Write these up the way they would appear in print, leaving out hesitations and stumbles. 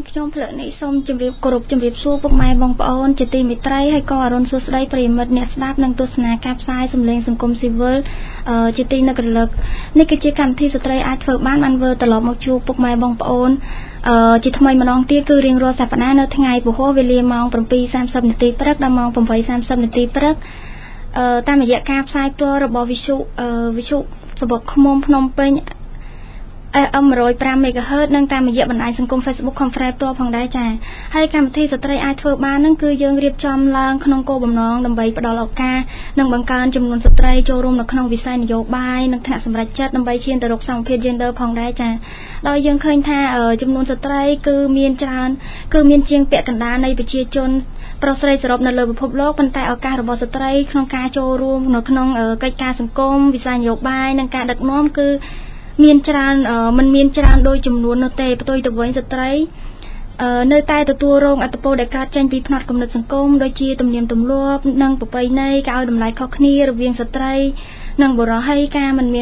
ខ្ញុំផ្លើកនេះសូមជម្រាបគោរពជម្រាបសួរពុកម៉ែបងប្អូនជាទីមេត្រីហើយក៏អរុនសួស្តីប្រិយមិត្តអ្នកស្ដាប់និងទស្សនាការផ្សាយសម្លេងសង្គមស៊ីវិលជាទីនឹករលឹកនេះគឺជាកម្មវិធីស្ត្រីអាចធ្វើបានធ្វើត្រឡប់មកជួបពុកម៉ែបងប្អូនជាថ្មីម្ដងទៀតគឺរៀងរាល់សប្តាហ៍នៅថ្ងៃពហុវេលាម៉ោង 7:30 នាទីព្រឹកដល់ម៉ោង 8:30 នាទីព្រឹកតាមរយៈការផ្សាយផ្ទាល់របស់វិទ្យុសបុកឃ្មុំភ្នំពេញFM 105 MHz និងតាមរយៈបណ្ដាញសង្គម Facebook Conference ផ្ទាល់ផងដែរចា៎ហើយកម្មវិធីស្ត្រីអាចធ្វើបានហ្នឹងគឺយើងរៀបចំឡើងក្នុងគោលបំណងដើម្បីផ្ដល់ឱកាសនិងបង្កើនចំនួនស្ត្រីចូលរួមនៅក្នុងវិស័យនយោបាយនិងថ្នាក់សម្រេចចិត្តដើម្បីឈានទៅរកសមភាព Gender ផងដែរចា៎ដោយយើងឃើញថាចំនួនស្ត្រីគឺមានច្រើនគឺមានជាងពាក់កណ្ដាលនៃប្រជាជនប្រុសស្រីសរុបនៅលើពិភពលោកប៉ុន្តែឱកាសរបស់ស្ត្រីក្នុងការចូលរួមនៅក្នុងកិច្ចការសង្គមវិស័យនយោបាយនិងការដឹកនាំគឺមានច្រើនមិនមានច្រើនដោយចំនួននោះទេផ្ទុយទៅវិញស្ត្រីនៅតែទទួលរងអត្តពលដែលកើតចេញពីផ្នត់គំនិតសង្គមដូចជាទំនៀមទម្លាប់និងប្រពៃណីការឲ្យតម្លៃខុសគ្នារវាងស្ត្រីនិងបុរសហើយការមិន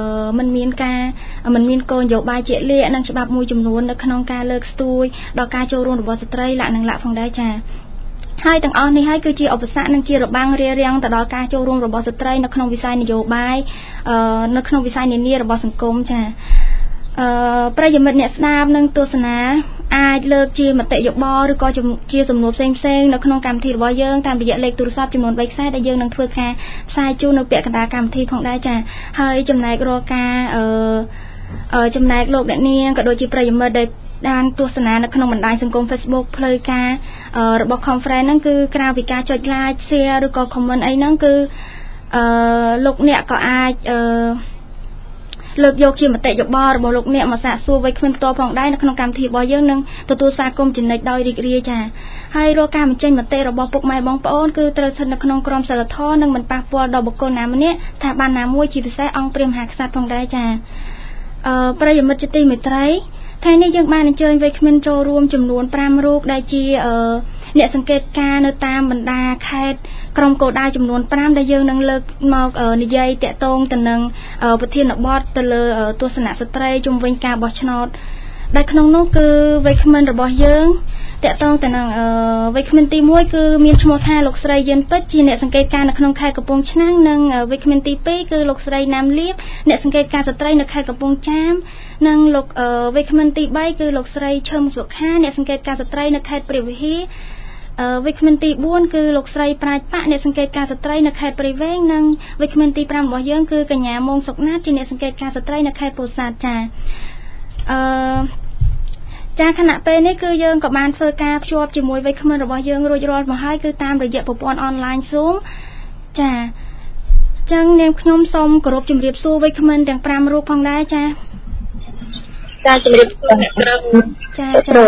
មានគោលនយោបាយជាក់លាក់និងច្បាប់មួយចំនួននៅក្នុងការលើកស្ទួយដល់ការចូលរួមរបស់ស្ត្រីលក្ខណៈផងដែរចា៎ហើយទាំងអស់នេះហើយគឺជាឧបសគ្គនិងជារបាំងរារាំងទៅដល់ការចូលរួមរបស់ស្ត្រីនៅក្នុងវិស័យនយោបាយនៅក្នុងវិស័យនានារបស់សង្គមចា៎ប្រិយមិត្តអ្នកស្ដាប់និងទស្សនាអាចលើកជាមតិយោបល់ឬក៏ជាសំណួរផ្សេងៗនៅក្នុងកម្មវិធីរបស់យើងតាមរយៈលេខទូរស័ព្ទចំនួន3ខ្សែដែលយើងនឹងធ្វើការផ្សាយជូននៅពាក់កណ្ដាលកម្មវិធីផងដែរចា៎ហើយចំណែករាល់ការចំណែកលោកអ្នកនាងក៏ដូចជាប្រិយមិត្តដែលបានទស្សនានៅក្នុងបណ្ដាញសង្គម Facebook ផ្លូវការរបស់ Conference ហ្នឹងគឺក្រៅពីការចុច Like Share ឬក៏ Comment អីហ្នឹងគឺលោកអ្នកក៏អាចលើកយកជាមតិយោបល់របស់លោកអ្នកមកសាកសួរវ័យក្មេងផ្ទាល់ផងដែរនៅក្នុងកម្មវិធីរបស់យើងនឹងទទួលស្វាគមន៍ចំណិចដោយរីករាយចា៎ហើយរាល់ការបញ្ចេញមតិរបស់ពុកម៉ែបងប្អូនគឺត្រូវស្ថិតនៅក្នុងក្រមសីលធម៌និងមិនប៉ះពាល់ដល់បុគ្គលណាម្នាក់ស្ថាប័នណាមួយជាពិសេសអង្គព្រះមហាក្សត្រផងដែរចា៎ប្រិយមិត្តជាទីមេត្រីថ្ងៃនេះយើងបានអញ្ជើញវ័យក្មេងចូលរួមចំនួន5រូបដែលជាអ្នកសង្កេតការនៅតាមបណ្ដាខេត្តក្រុមគោលដៅចំនួន5ដែលយើងនឹងលើកមកនិយាយតាក់ទងទៅនឹងប្រធានបទទៅលើទស្សនៈស្ត្រីជុំវិញការបោះឆ្នោតដែលក្នុងនោះគឺវ័យក្មេងរបស់យើងតាក់ទងទៅនឹងវ័យក្មេងទី1គឺមានឈ្មោះថាលោកស្រីយិនពេជ្រជាអ្នកសង្កេតការនៅក្នុងខេត្តកំពង់ឆ្នាំងនិងវ័យក្មេងទី2គឺលោកស្រីណាមលៀបអ្នកសង្កេតការស្ត្រីនៅខេត្តកំពង់ចាមនិងលោកវ័យក្មេងទី3គឺលោកស្រីឈឹមសុខាអ្នកសង្កេតការស្ត្រីនៅខេត្តព្រះវិហារវ័យក្មេងទី4គឺលោកស្រីប្រាជ្ញប៉អ្នកសង្កេតការស្ត្រីនៅខេត្តព្រៃវែងនិងវ័យក្មេងទី5របស់យើងគឺកញ្ញាម៉ុងសុកណាតជាអ្នកសង្កេតការស្ត្រីនៅខេត្តពោធិ៍សាត់ចាចាខណៈពេលនេះគឺយើងក៏បានធ្វើការភ្ជាប់ជាមួយវ័យក្មេងរបស់យើងរួចរាល់មកហើយគឺតាមរយៈប្រព័ន្ធអនឡាញ Zoom ចាចឹងនាងខ្ញុំសូមគោរពជម្រាបសួរវ័យក្មេងទាំង5រូបផងដែរចាជំរាបសួរក្រុមចា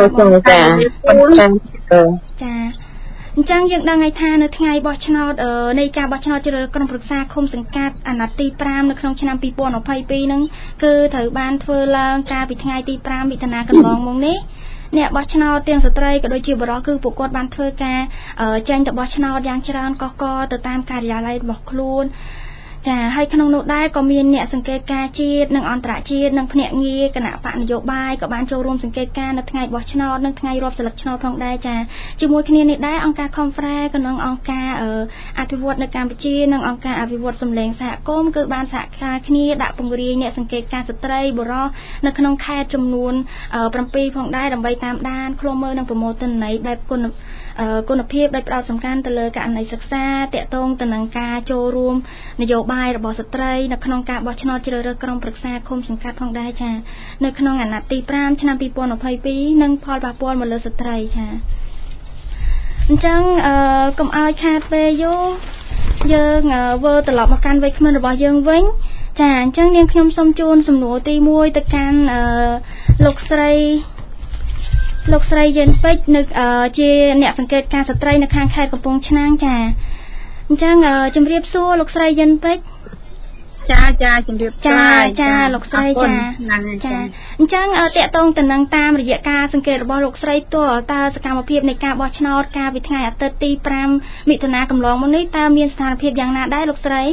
ចាអញ្ចឹងយើងដឹងហើយថានៅថ្ងៃបោះឆ្នោតនៃការបោះឆ្នោតជ្រើសរើសក្រុមប្រឹក្សាឃុំសង្កាត់អាណត្តិទី5នៅក្នុងឆ្នាំ2022ហ្នឹងគឺត្រូវបានធ្វើឡើងកាលពីថ្ងៃទី5មិថុនាកន្លងមកនេះអ្នកបោះឆ្នោតទាំងស្ត្រីក៏ដូចជាបុរសគឺពួកគាត់បានធ្វើការចេញទៅបោះឆ្នោតយ៉ាងច្រើនកកកទៅតាមការិយាល័យរបស់ខ្លួនចាហើយក្នុងនោះដែរក៏មានអ្នកសង្កេតការជាតិនិងអន្តរជាតិនិងភ្នាក់ងារគណៈបកនយោបាយក៏បានចូលរួមសង្កេតការនៅថ្ងៃបោះឆ្នោតនិងថ្ងៃរាប់សិលឹកឆ្នោតផងដែរចាជាមួយគ្នានេះដែរអង្គការ Conference ក៏នឹងអង្គការអភិវឌ្ឍនៅកម្ពុជានិងអង្គការអភិវឌ្ឍសម្លេងសហគមន៍គឺបានសហការគ្នាដាក់ពង្រាយអ្នកសង្កេតការស្ត្រីបុរសនៅក្នុងខេត្តចំនួន7ផងដែរដើម្បីតាមដានឃ្លាំមើលនិងប្រមូលទិន្នន័យបែបគុណភាពដោយផ្ដោតសំខាន់ទៅលើករណីសិក្សាតាក់ទងទៅនឹងការចូលរួមនយោបាយរបស់ស្ត្រីនៅក្នុងការបោះឆ្នោតជ្រើសរើសក្រុមប្រឹក្សាឃុំសង្កាត់ផងដែរចានៅក្នុងអាណត្តិទី5ឆ្នាំ2022និងផលប៉ះពាល់មកលើស្ត្រីចាអញ្ចឹងកុំឲ្យខាតពេលយូរយើងវិលត្រឡប់មកកាន់វ័យក្មេងរបស់យើងវិញចាអញ្ចឹងនាងខ្ញុំសូមជូនសំណួរទី1ទៅកាន់លោកស្រីយិនពេជ្រនៅជាអ្នកសង្កេតការស្ត្រីនៅខាងខេត្តកំពង់ឆ្នាំងចាអញ្ចឹងជំរាបសួរលោកស្រីយិនពេជ្រចាជំរាបសួរចាលោកស្រីចាអញ្ចឹងតកតងទៅនឹងតាមរយៈការសង្កេតរបស់លោកស្រីតើសកម្មភាពនៃការបោះឆ្នោតកាលពីថ្ងៃអាទិត្យទី5មិថុនាកន្លងមកនេះតើមានស្ថានភាពយ៉ាងណាដែរលោកស្រី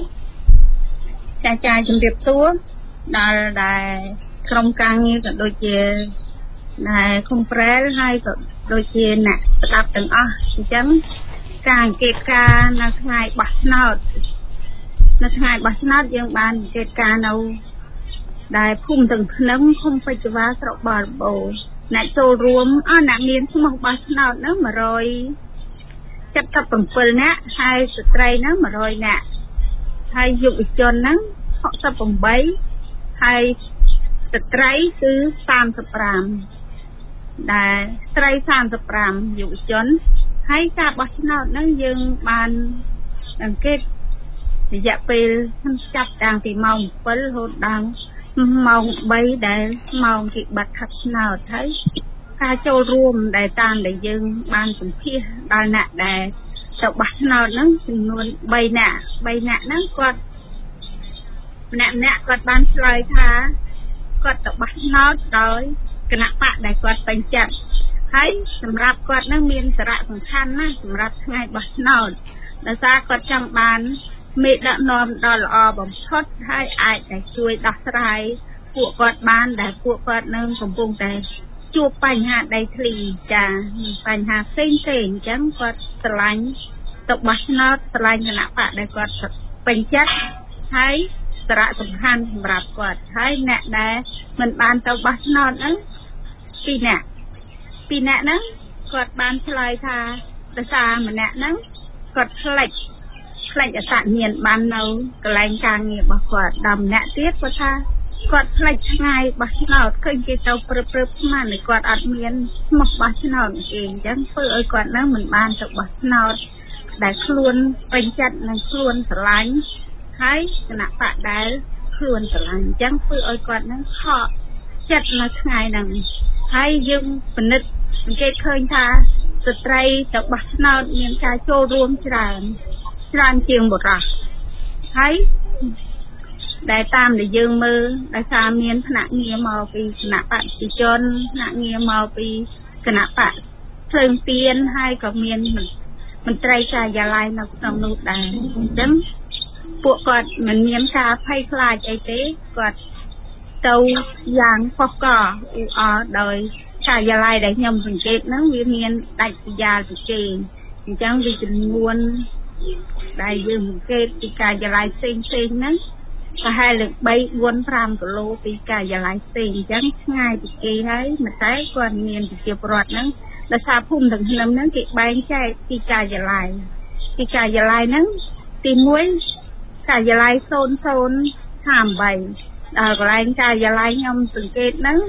ចាជំរាបសួរដល់ដែលក្រុមការងារក៏ដូចជាណែខុំប្រែលហើយក៏ដូចជាអ្នកស្ដាប់ទាំងអស់អញ្ចឹងការអង្កេតការណ៍នៅថ្ងៃបោះឆ្នោតយើងបានអង្កេតការណ៍នៅដែលភូមិទាំងភ្នំឃុំពេជ្រវ៉ាស្រុកបរបោអ្នកចូលរួមអ្នកមានឈ្មោះបោះឆ្នោតហ្នឹង177នាក់ហើយស្ត្រីហ្នឹង100នាក់ហើយយុវជនហ្នឹង68ហើយស្ត្រីគឺ35ដែលស្រី35យុវជនហើយការបោះឆ្នោតហ្នឹងយើងបានអង្កេតរយៈពេលចាប់តាំងពីម៉ោង7រហូតដល់ម៉ោង3ដែលម៉ោងគេបិទខាត់ឆ្នោតហើយការចូលរួមដែលតាមដែលយើងបានសម្ភាសដល់អ្នកដែលទៅបោះឆ្នោតហ្នឹងចំនួន3នាក់ហ្នឹងគាត់ម្នាក់គាត់បានឆ្លើយថាគាត់ទៅបោះឆ្នោតដោយគណៈបកដែលគាត់ពេញចិត្តហើយសម្រាប់គាត់នឹងមានសារៈសំខាន់ណាស់សម្រាប់ថ្ងៃបោះឆ្នោតដោយសារគាត់ចង់បានមេដឹកនាំដ៏ល្អបំផុតហើយអាចតែជួយដោះស្រាយពួកគាត់បានដែលពួកគាត់នឹងកំពុងតែជួបបញ្ហាដីធ្លីចាបញ្ហាផ្សេងអញ្ចឹងគាត់ស្រឡាញ់ទៅបោះឆ្នោតស្រឡាញ់គណៈបកដែលគាត់ពេញចិត្តហើយសារៈសំខាន់សម្រាប់គាត់ហើយអ្នកដែលមិនបានទៅបោះឆ្នោតហ្នឹង2នាក់ហ្នឹងគាត់បានឆ្លើយថាដោយសារម្នាក់ហ្នឹងគាត់ផ្លេចអត្តមានបាននៅកន្លែងការងាររបស់គាត់ដល់ម្នាក់ទៀតគាត់ថាគាត់ផ្លេចថ្ងៃបោះឆ្នោតឃើញគេទៅព្រឹបស្មានតែគាត់អត់មានឈ្មោះបោះឆ្នោតទេអញ្ចឹងធ្វើឲ្យគាត់ហ្នឹងមិនបានទៅបោះឆ្នោតដែលខ្លួនពេញចិត្តនិងខ្លួនស្រឡាញ់ហើយគណៈបកដែលខ្លួនស្រឡាញ់អញ្ចឹងធ្វើឲ្យគាត់ហ្នឹងខកចិត្តនៅថ្ងៃហ្នឹងហើយយើងពិនិត្យសង្កេតឃើញថាស្ត្រីទៅបោះឆ្នោតមានការចូលរួមច្រើនជាងបុរសហើយដែលតាមដែលយើងមើលដោយសារមានថ្នាក់ងារមកពីគណៈបកប្រជាជនថ្នាក់ងារមកពីគណៈបកភ្លើងទៀនហើយក៏មានមន្ត្រីការិយាល័យនៅក្នុងនោះដែរអញ្ចឹងពួកគាត់មិនមានការភ័យខ្លាចអីទេគាត់ទៅយ៉ាងកកអ៊ូអរដោយការិយាល័យដែលខ្ញុំសង្កេតហ្នឹងវាមានដាច់ស្រយាលពីគេអញ្ចឹងវាចំនួនដែលយើងសង្កេតពីការិយាល័យផ្សេងហ្នឹងប្រហែលលើ3 4 5គីឡូពីការិយាល័យផ្សេងអញ្ចឹងឆ្ងាយពីគេហើយតែគាត់មានប្រជាពលរដ្ឋហ្នឹងដោយសារភូមិទាំងភ្នំហ្នឹងគេបែងចែកពីការិយាល័យហ្នឹងទី1ការិយាល័យ0058ដល់កន្លែងការិយាល័យខ្ញុំសង្កេតហ្នឹង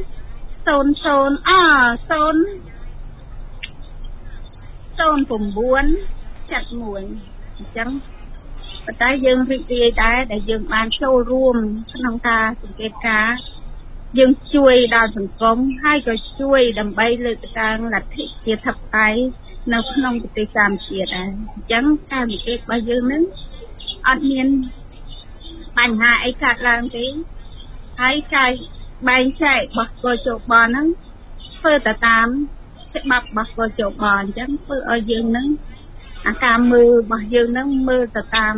0971អញ្ចឹងប៉ុន្តែយើងរីករាយដែរដែលយើងបានចូលរួមក្នុងការសង្កេតការណ៍យើងជួយដល់សង្គមហើយក៏ជួយដើម្បីលើកឡើងលទ្ធិជាធិបតេយ្យនៅក្នុងប្រទេសកម្ពុជាដែរអញ្ចឹងការសង្កេតរបស់យើងនឹងអត់មានបញ្ហាអីកើតឡើងទេហើយការបែងចែករបស់កជបហ្នឹងធ្វើទៅតាមច្បាប់របស់កជបអញ្ចឹងធ្វើឲ្យយើងនឹងអាការមើលរបស់យើងនឹងមើលទៅតាម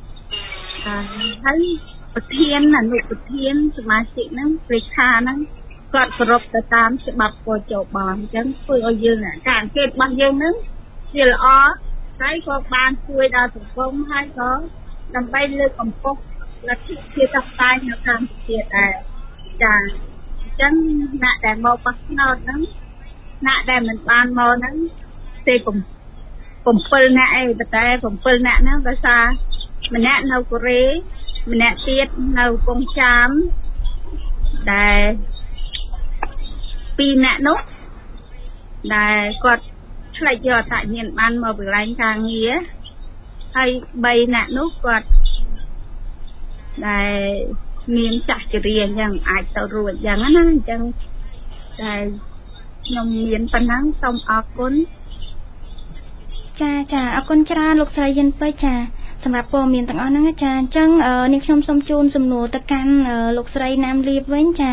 ហើយប្រធានអនុប្រធានសមាជិកហ្នឹងលេខាហ្នឹងគាត់គោរពទៅតាមច្បាប់កជបអញ្ចឹងធ្វើឲ្យយើងការអង្កេតរបស់យើងហ្នឹងវាល្អហើយក៏បានជួយដល់សង្គមហើយក៏ដើម្បីលើកកម្ពស់លទ្ធិជាតិបតាយនៅកម្ពុជាដែរចាអញ្ចឹងអ្នកដែលមកបោះឆ្នោតហ្នឹងអ្នកដែលមិនបានមកហ្នឹងទេ7នាក់ឯងតែ7នាក់ហ្នឹងដោយសារម្នាក់នៅកូរ៉េម្នាក់ទៀតនៅកំពង់ចាមដែល2នាក់នោះដែលគាត់ឆ្លៃយកអត្តញ្ញាណបានមកពីកន្លែងការងារហើយ3នាក់នោះគាត់ដែលមានចាស់ជរាអញ្ចឹងអាចទៅរួចអញ្ចឹងណាអញ្ចឹងតែខ្ញុំមានប៉ុណ្ណឹងសូមអរគុណចាអរគុណច្រើនលោកស្រីយិនពេជ្រចាសម្រាប់ព័ត៌មានទាំងអស់ហ្នឹងចាអញ្ចឹងនាងខ្ញុំសូមជូនសំណួរទៅកាន់លោកស្រីណាមលៀបវិញចា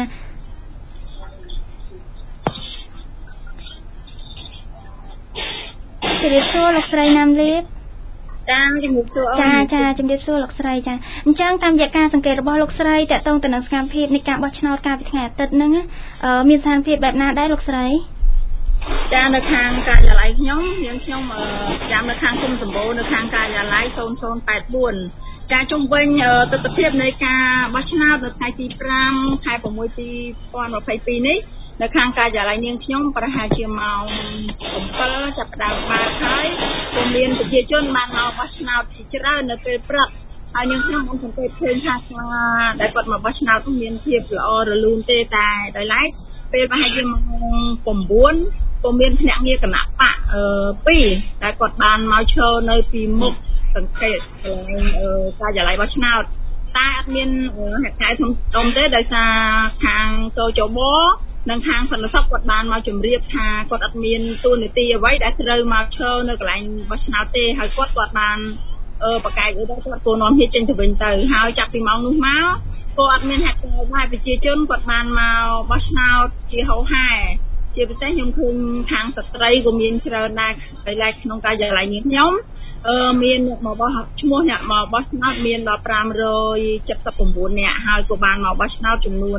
ជម្រាបសួរលោកស្រីណាមលៀបចាជំរាបសួរអូនចាជំរាបសួរលោកស្រីចាអញ្ចឹងតាមរយៈការសង្កេតរបស់លោកស្រីតកតងទៅនឹងសកម្មភាពនៃការបោះឆ្នោតកាលពីថ្ងៃអាទិត្យហ្នឹងមានស្ថានភាពបែបណាដែរលោកស្រីចានៅខាងការិយាល័យខ្ញុំចាំនៅខាងគុំសម្បូរនៅខាងការិយាល័យ0084ចាជំវិញទស្សនវិជ្ជានៃការបោះឆ្នោតនៅថ្ងៃទី5ខែ6 2022នេះនៅខាងការិយាល័យនាងខ្ញុំប្រហែលជាម៉ោង7ចាប់ផ្ដើមបើកហើយក៏មានប្រជាជនបានមកបោះឆ្នោតជាច្រើននៅពេលព្រឹកហើយនាងខ្ញុំបានសង្កេតឃើញថាដែលគាត់មកបោះឆ្នោតមានភាពល្អរលូនទេតែដោយឡែកពេលប្រហែលជាម៉ោង9ក៏មានភ្នាក់ងារគណៈបក2ដែលគាត់បានមកឈរនៅពីមុខសង្កេតកន្លែងការិយាល័យបោះឆ្នោតតែអត់មានហេតុការណ៍ធំទេដោយសារខាងកោចបនិងខាងសន្តិសុខគាត់បានមកជម្រាបថាគាត់អត់មានទូនាទីអ្វីដែលត្រូវមកឈរនៅកន្លែងបោះឆ្នោតទេហើយគាត់បានបកកាយអីដែរគាត់គួរនាំគ្នាចេញទៅវិញទៅហើយចាប់ពីម៉ោងនោះមកក៏អត់មានហេតុការណ៍ដែរប្រជាជនគាត់បានមកបោះឆ្នោតជាហូរហែជាពិសេសខ្ញុំឃើញខាងស្ត្រីក៏មានច្រើនដែរដោយឡែកក្នុងការិយាល័យនេះខ្ញុំមានអ្នកមកបោះឈ្មោះអ្នកមកបោះឆ្នោតមានដល់579នាក់ហើយក៏បានមកបោះឆ្នោតចំនួន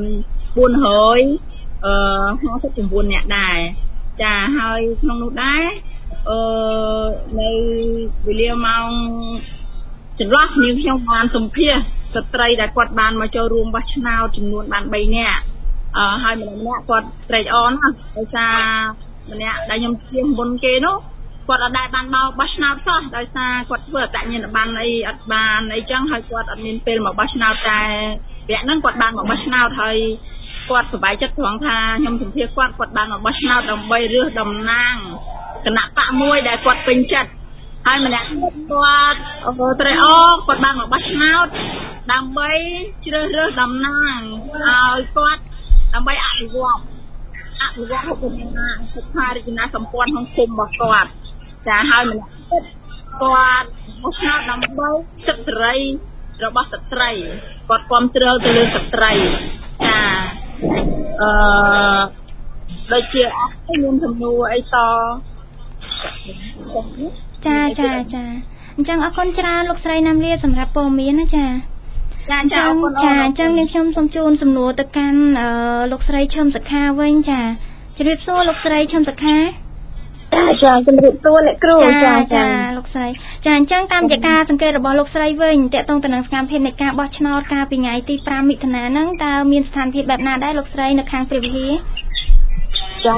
459នាក់ដែរចាហើយក្នុងនោះដែរនៅវេលាម៉ោងចន្លោះនាងខ្ញុំបានសម្ភាសស្ត្រីដែលគាត់បានមកចូលរួមបោះឆ្នោតចំនួនបាន3នាក់ហើយម្នាក់គាត់ត្រេកអរណាស់ដោយសារម្នាក់ដែលខ្ញុំជៀសមុនគេនោះគាត់អត់ដែលបានមកបោះឆ្នោតសោះដោយសារគាត់ធ្វើអត្តញ្ញាណប័ណ្ណអីអត់បានអីចឹងហើយគាត់អត់មានពេលមកបោះឆ្នោតតែវគ្គហ្នឹងគាត់បានមកបោះឆ្នោតហើយគាត់សប្បាយចិត្តត្រង់ថាខ្ញុំសម្ភាសគាត់បានមកបោះឆ្នោតដើម្បីរើសតំណាងគណៈបកមួយដែលគាត់ពេញចិត្តហើយម្នាក់គាត់ត្រេកអរគាត់បានមកបោះឆ្នោតដើម្បីជ្រើសរើសតំណាងឲ្យគាត់ដើម្បីអភិវឌ្ឍហុកណាសិក្ខារចនាសម្ព័ន្ធក្នុងភូមិរបស់គាត់ចាហើយម្នាក់ទៀតគាត់បោះឆ្នោតដើម្បីសិទ្ធិសេរីរបស់ស្ត្រីគាត់គាំទ្រទៅលើស្ត្រីចាដូចជាអត់មានសំណួរអីតចាអញ្ចឹងអរគុណច្រើនលោកស្រីណាំលាសម្រាប់ព័ត៌មានណាចាអញ្ចឹងនាងខ្ញុំសូមជូនសំណួរទៅកាន់លោកស្រីឈឹមសខាវិញចាជម្រាបសួរលោកស្រីឈឹមសខាចាជម្រាបសួរអ្នកគ្រូចាលោកស្រីចាអញ្ចឹងតាមរយៈការសង្កេតរបស់លោកស្រីវិញតកតងទៅនឹងសកម្មភាពនៃការបោះឆ្នោតកាលពីថ្ងៃទី5មិថុនាហ្នឹងតើមានស្ថានភាពបែបណាដែរលោកស្រីនៅខាងព្រះវិហារចា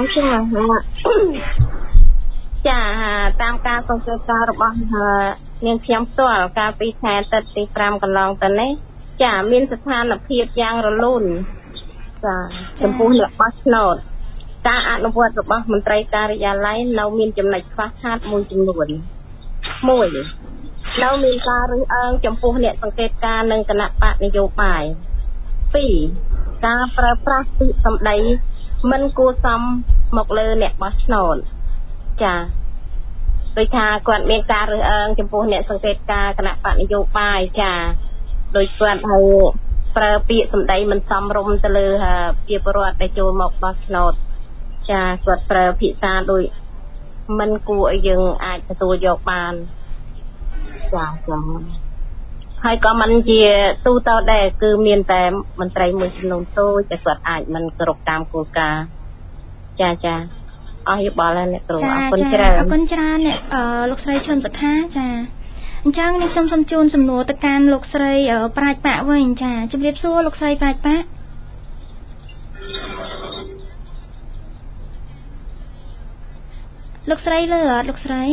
តាមការសង្កេតការរបស់នាងខ្ញុំផ្ទាល់កាលពីខែអាទិត្យទី5កន្លងទៅនេះចាមានស្ថានភាពយ៉ាងរលូនចាចំពោះអ្នកបោះឆ្នោតការអនុវត្តរបស់មន្ត្រីការិយាល័យនៅមានចំណុចខ្វះខាតមួយចំនួន1នៅមានការរើសអើងចំពោះអ្នកសង្កេតការនិងគណៈបកនយោបាយ2ការប្រើប្រាស់ពាក្យសម្ដីមិនគួរសមមកលើអ្នកបោះឆ្នោតចាដោយថាគាត់មានការរើសអើងចំពោះអ្នកសង្កេតការគណៈបកនយោបាយចាដោយគាត់ឲ្យប្រើពាក្យសម្ដីមិនសមរម្យទៅលើប្រជាពលរដ្ឋដែលចូលមកបោះឆ្នោតចាគាត់ប្រើភាសាដូចមិនគួរឲ្យយើងអាចទទួលយកបានចាហើយក៏មិនជាទូទៅដែរគឺមានតែមន្ត្រីមួយចំនួនតូចតែគាត់អាចមិនគោរពតាមគោលការណ៍ចាអស់យោបល់ហើយអ្នកគ្រូអរគុណច្រើនអ្នកលោកស្រីឈឹមសខាចាអញ្ចឹងនេះខ្ញុំសូមជូនសំណួរទៅកាន់លោកស្រីប្រាជ្ញបកវិញចាជម្រាបសួរលោកស្រីប្រាជ្ញបកលោកស្រីលើអត់លោកស្រី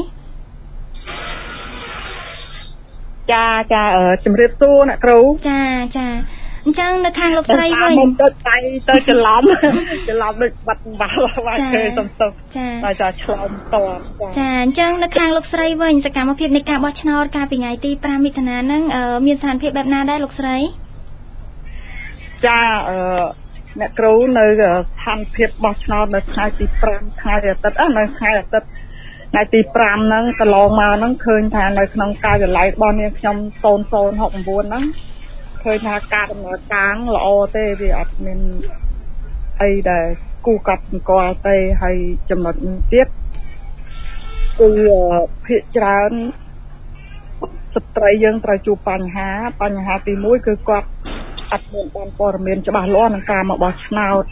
ចាជម្រាបសួរអ្នកគ្រូចាអញ្ចឹងនៅខាងលោកស្រីវិញទៅច្រឡំដូចបាត់បាល់បាទគេសំទុកចាឆ្លងតចាអញ្ចឹងនៅខាងលោកស្រីវិញសកម្មភាពនៃការបោះឆ្នោតកាលពីថ្ងៃទី5មិថុនាហ្នឹងមានស្ថានភាពបែបណាដែរលោកស្រីចាអ្នកគ្រូនៅស្ថានភាពបោះឆ្នោតនៅថ្ងៃទី5ថ្ងៃអាទិត្យនៅថ្ងៃអាទិត្យថ្ងៃទី5ហ្នឹងកន្លងមកហ្នឹងឃើញថានៅក្នុងការិយាល័យរបស់នាងខ្ញុំ0069ហ្នឹងឃើញថាការដំណើរការល្អទេវាអត់មានអីដែលគូកត់សម្គាល់ទេហើយចំណុចនេះទៀតគឺភាគច្រើនស្ត្រីយើងត្រូវជួបបញ្ហាទី1គឺគាត់អត់មានបានព័ត៌មានច្បាស់លាស់នឹងការមកបោះឆ្នោត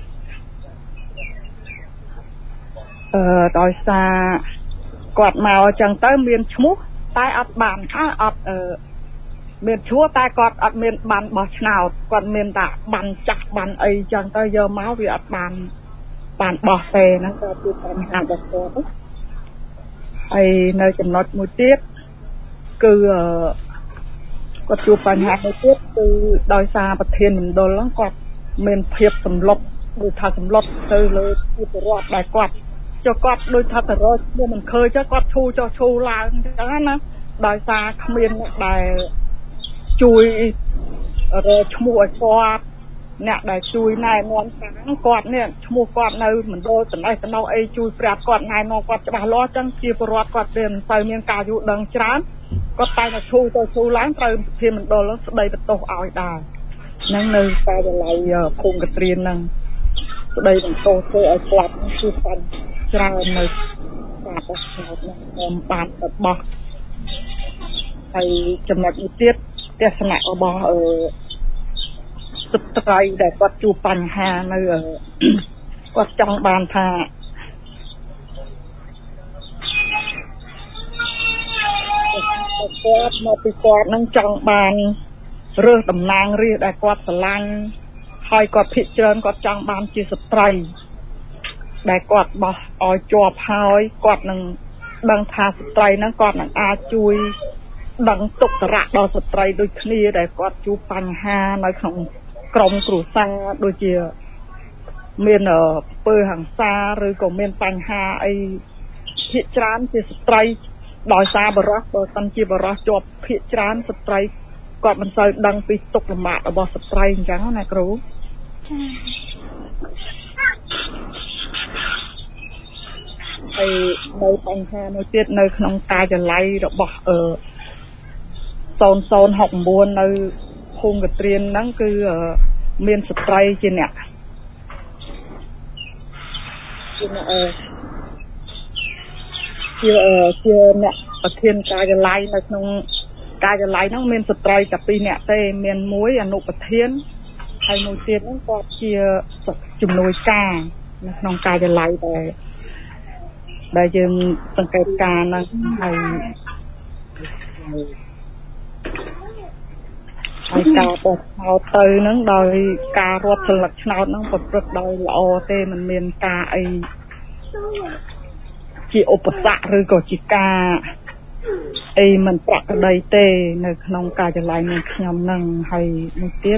ដោយសារគាត់មកអញ្ចឹងទៅមានឈ្មោះតែអត់បានអត់មានឈ្មោះតែគាត់អត់មានបានបោះឆ្នោតគាត់មានតែបានចាស់បានអីអញ្ចឹងទៅយកមកវាអត់បានបោះទេហ្នឹងក៏ជាបញ្ហារបស់គាត់ហើយនៅចំណុចមួយទៀតគឺគាត់ជួបបញ្ហាមួយទៀតគឺដោយសារប្រធានមណ្ឌលហ្នឹងគាត់មានភាពសម្លុតដូចថាសម្លុតទៅលើពលរដ្ឋដែលគាត់ដូចថាទៅរកឈ្មោះមិនឃើញចឹងគាត់ឈូឡើងចឹងណាដោយសារគ្មានអ្នកដែលជួយរកឈ្មោះឲ្យគាត់អ្នកដែលជួយណែនាំគាត់នេះឈ្មោះគាត់នៅមណ្ឌលតំណអីជួយប្រាប់គាត់ណែនាំគាត់ច្បាស់លាស់ចឹងជាពលរដ្ឋគាត់វាមិនសូវមានការយល់ដឹងច្រើនគាត់តែឈូឡើងត្រូវប្រធានមណ្ឌលស្ដីបន្ទោសឲ្យដែរហ្នឹងនៅការិយាល័យភូមិកត្រៀនហ្នឹងស្ដីបន្ទោសធ្វើឲ្យគាត់គឺបានច្រើននៅការបោះឆ្នោតហ្នឹងបានបោះហើយចំណុចនេះទៀតទស្សនៈរបស់ស្ត្រីដែលគាត់ជួបបញ្ហានៅគាត់ចង់បានថាគាត់មកពីគាត់នឹងចង់បានរើសតំណាងរាស្ត្រដែលគាត់ស្រឡាញ់ហើយគាត់ភិកច្រើនគាត់ចង់បានជាស្ត្រីដែលគាត់បោះឲ្យជាប់ហើយគាត់នឹងដឹងថាស្ត្រីហ្នឹងគាត់នឹងអាចជួយដឹងទុក្ខរៈដល់ស្ត្រីដូចគ្នាដែលគាត់ជួបបញ្ហានៅក្នុងក្រុមគ្រួសារដូចជាមានពើហិង្សាឬក៏មានបញ្ហាអីភាគច្រើនជាស្ត្រីដោយសារបរិសុទ្ធបើសិនជាបរិសុទ្ធជាប់ភាគច្រើនស្ត្រីគាត់មិនសូវដឹងពីទុក្ខលំបាករបស់ស្ត្រីអញ្ចឹងណាគ្រូចា៎ហើយនៅបញ្ហាមួយទៀតនៅក្នុងការិយាល័យរបស់0069នៅភូមិកត្រៀនហ្នឹងគឺមានស្ត្រីជាអ្នកជាអ្នកប្រធានការិយាល័យនៅក្នុងការិយាល័យហ្នឹងមានស្ត្រីតែ2នាក់ទេមានមួយអនុប្រធានហើយមួយទៀតហ្នឹងគាត់ជាជំនួយការនៅក្នុងការិយាល័យដែលយើងសង្កេតការណ៍ហ្នឹងហើយការបោះឆ្នោតទៅហ្នឹងដោយការរាប់ស្លឹកឆ្នោតហ្នឹងប្រព្រឹត្តដោយល្អទេមិនមានការអីជាឧបសគ្គឬក៏ជាការអីមិនប្រក្រតីទេនៅក្នុងការិយាល័យនឹងខ្ញុំហ្នឹងហើយមួយទៀត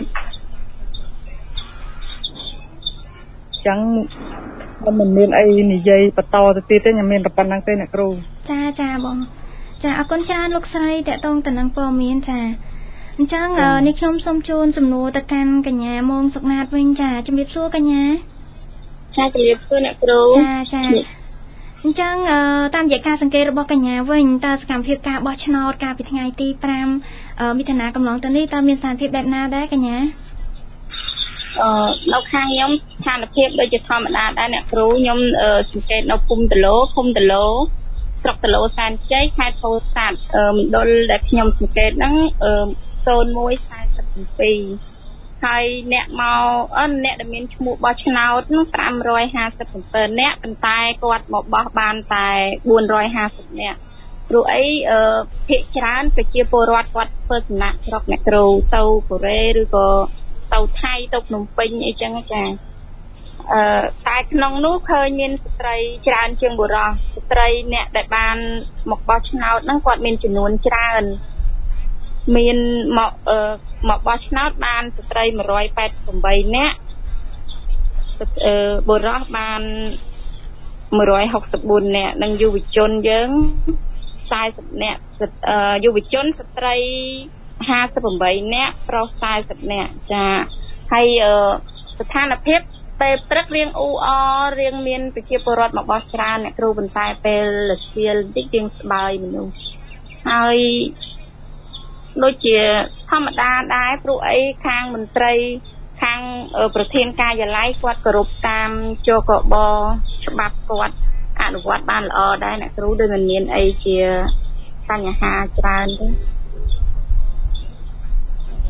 ចឹងមិនមានអីនិយាយបន្តទៅទៀតទេខ្ញុំមានតែប៉ុណ្្នឹងទេអ្នកគ្រូចាបងចាអរគុណច្រើនលោកស្រីតកតងទៅនឹងព័ត៌មានចាអញ្ចឹងនេះខ្ញុំសូមជូនសំណួរទៅកាន់កញ្ញាម៉ងសុកណាតវិញចាជំរាបសួរកញ្ញាចាជំរាបសួរអ្នកគ្រូចាអញ្ចឹងតាមរយៈការសង្កេតរបស់កញ្ញាវិញតើសកម្មភាពការបោះឆ្នោតកាលពីថ្ងៃទី5មិថុនាកន្លងទៅនេះតើមានស្ថានភាពបែបណាដែរកញ្ញានៅខាងខ្ញុំស្ថានភាពដូចជាធម្មតាដែរអ្នកគ្រូខ្ញុំសង្កេតនៅភូមិតឡូស្រុកតឡូសែនជ័យខេត្តពោធិ៍សាត់មណ្ឌលដែលខ្ញុំសង្កេតហ្នឹង0147ហើយអ្នកមកអ្នកដែលមានឈ្មោះបោះឆ្នោតនោះ557អ្នកប៉ុន្តែគាត់មកបោះបានតែ450អ្នកព្រោះអីភាគច្រើនប្រជាពលរដ្ឋគាត់ធ្វើសំណាក់ស្រុកអ្នកគ្រូទៅកូរ៉េឬក៏ទៅថៃទៅភ្នំពេញអីចឹងចាតែក្នុងនោះឃើញមានស្ត្រីច្រើនជាងបុរសស្ត្រីអ្នកដែលបានមកបោះឆ្នោតហ្នឹងគាត់មានចំនួនច្រើនមានមកបោះឆ្នោតបានស្ត្រី188នាក់បុរសបាន164នាក់និងយុវជនយើង40នាក់យុវជនស្ត្រី58នាក់ប្រុស40នាក់ចាហើយស្ថានភាពពេលព្រឹករៀងអ៊ូអរៀងមានប្រជាពលរដ្ឋមកបោះច្រើនអ្នកគ្រូបន្តែពេលល្ងាចបន្តិចរៀងស្បើយមនុស្សហើយដូចជាធម្មតាដែរព្រោះអីខាងមន្ត្រីខាងប្រធានការិយាល័យគាត់គោរពតាមចកបច្បាប់គាត់អនុវត្តបានល្អដែរអ្នកគ្រូដូចមិនមានអីជាបញ្ហាច្រើនទេ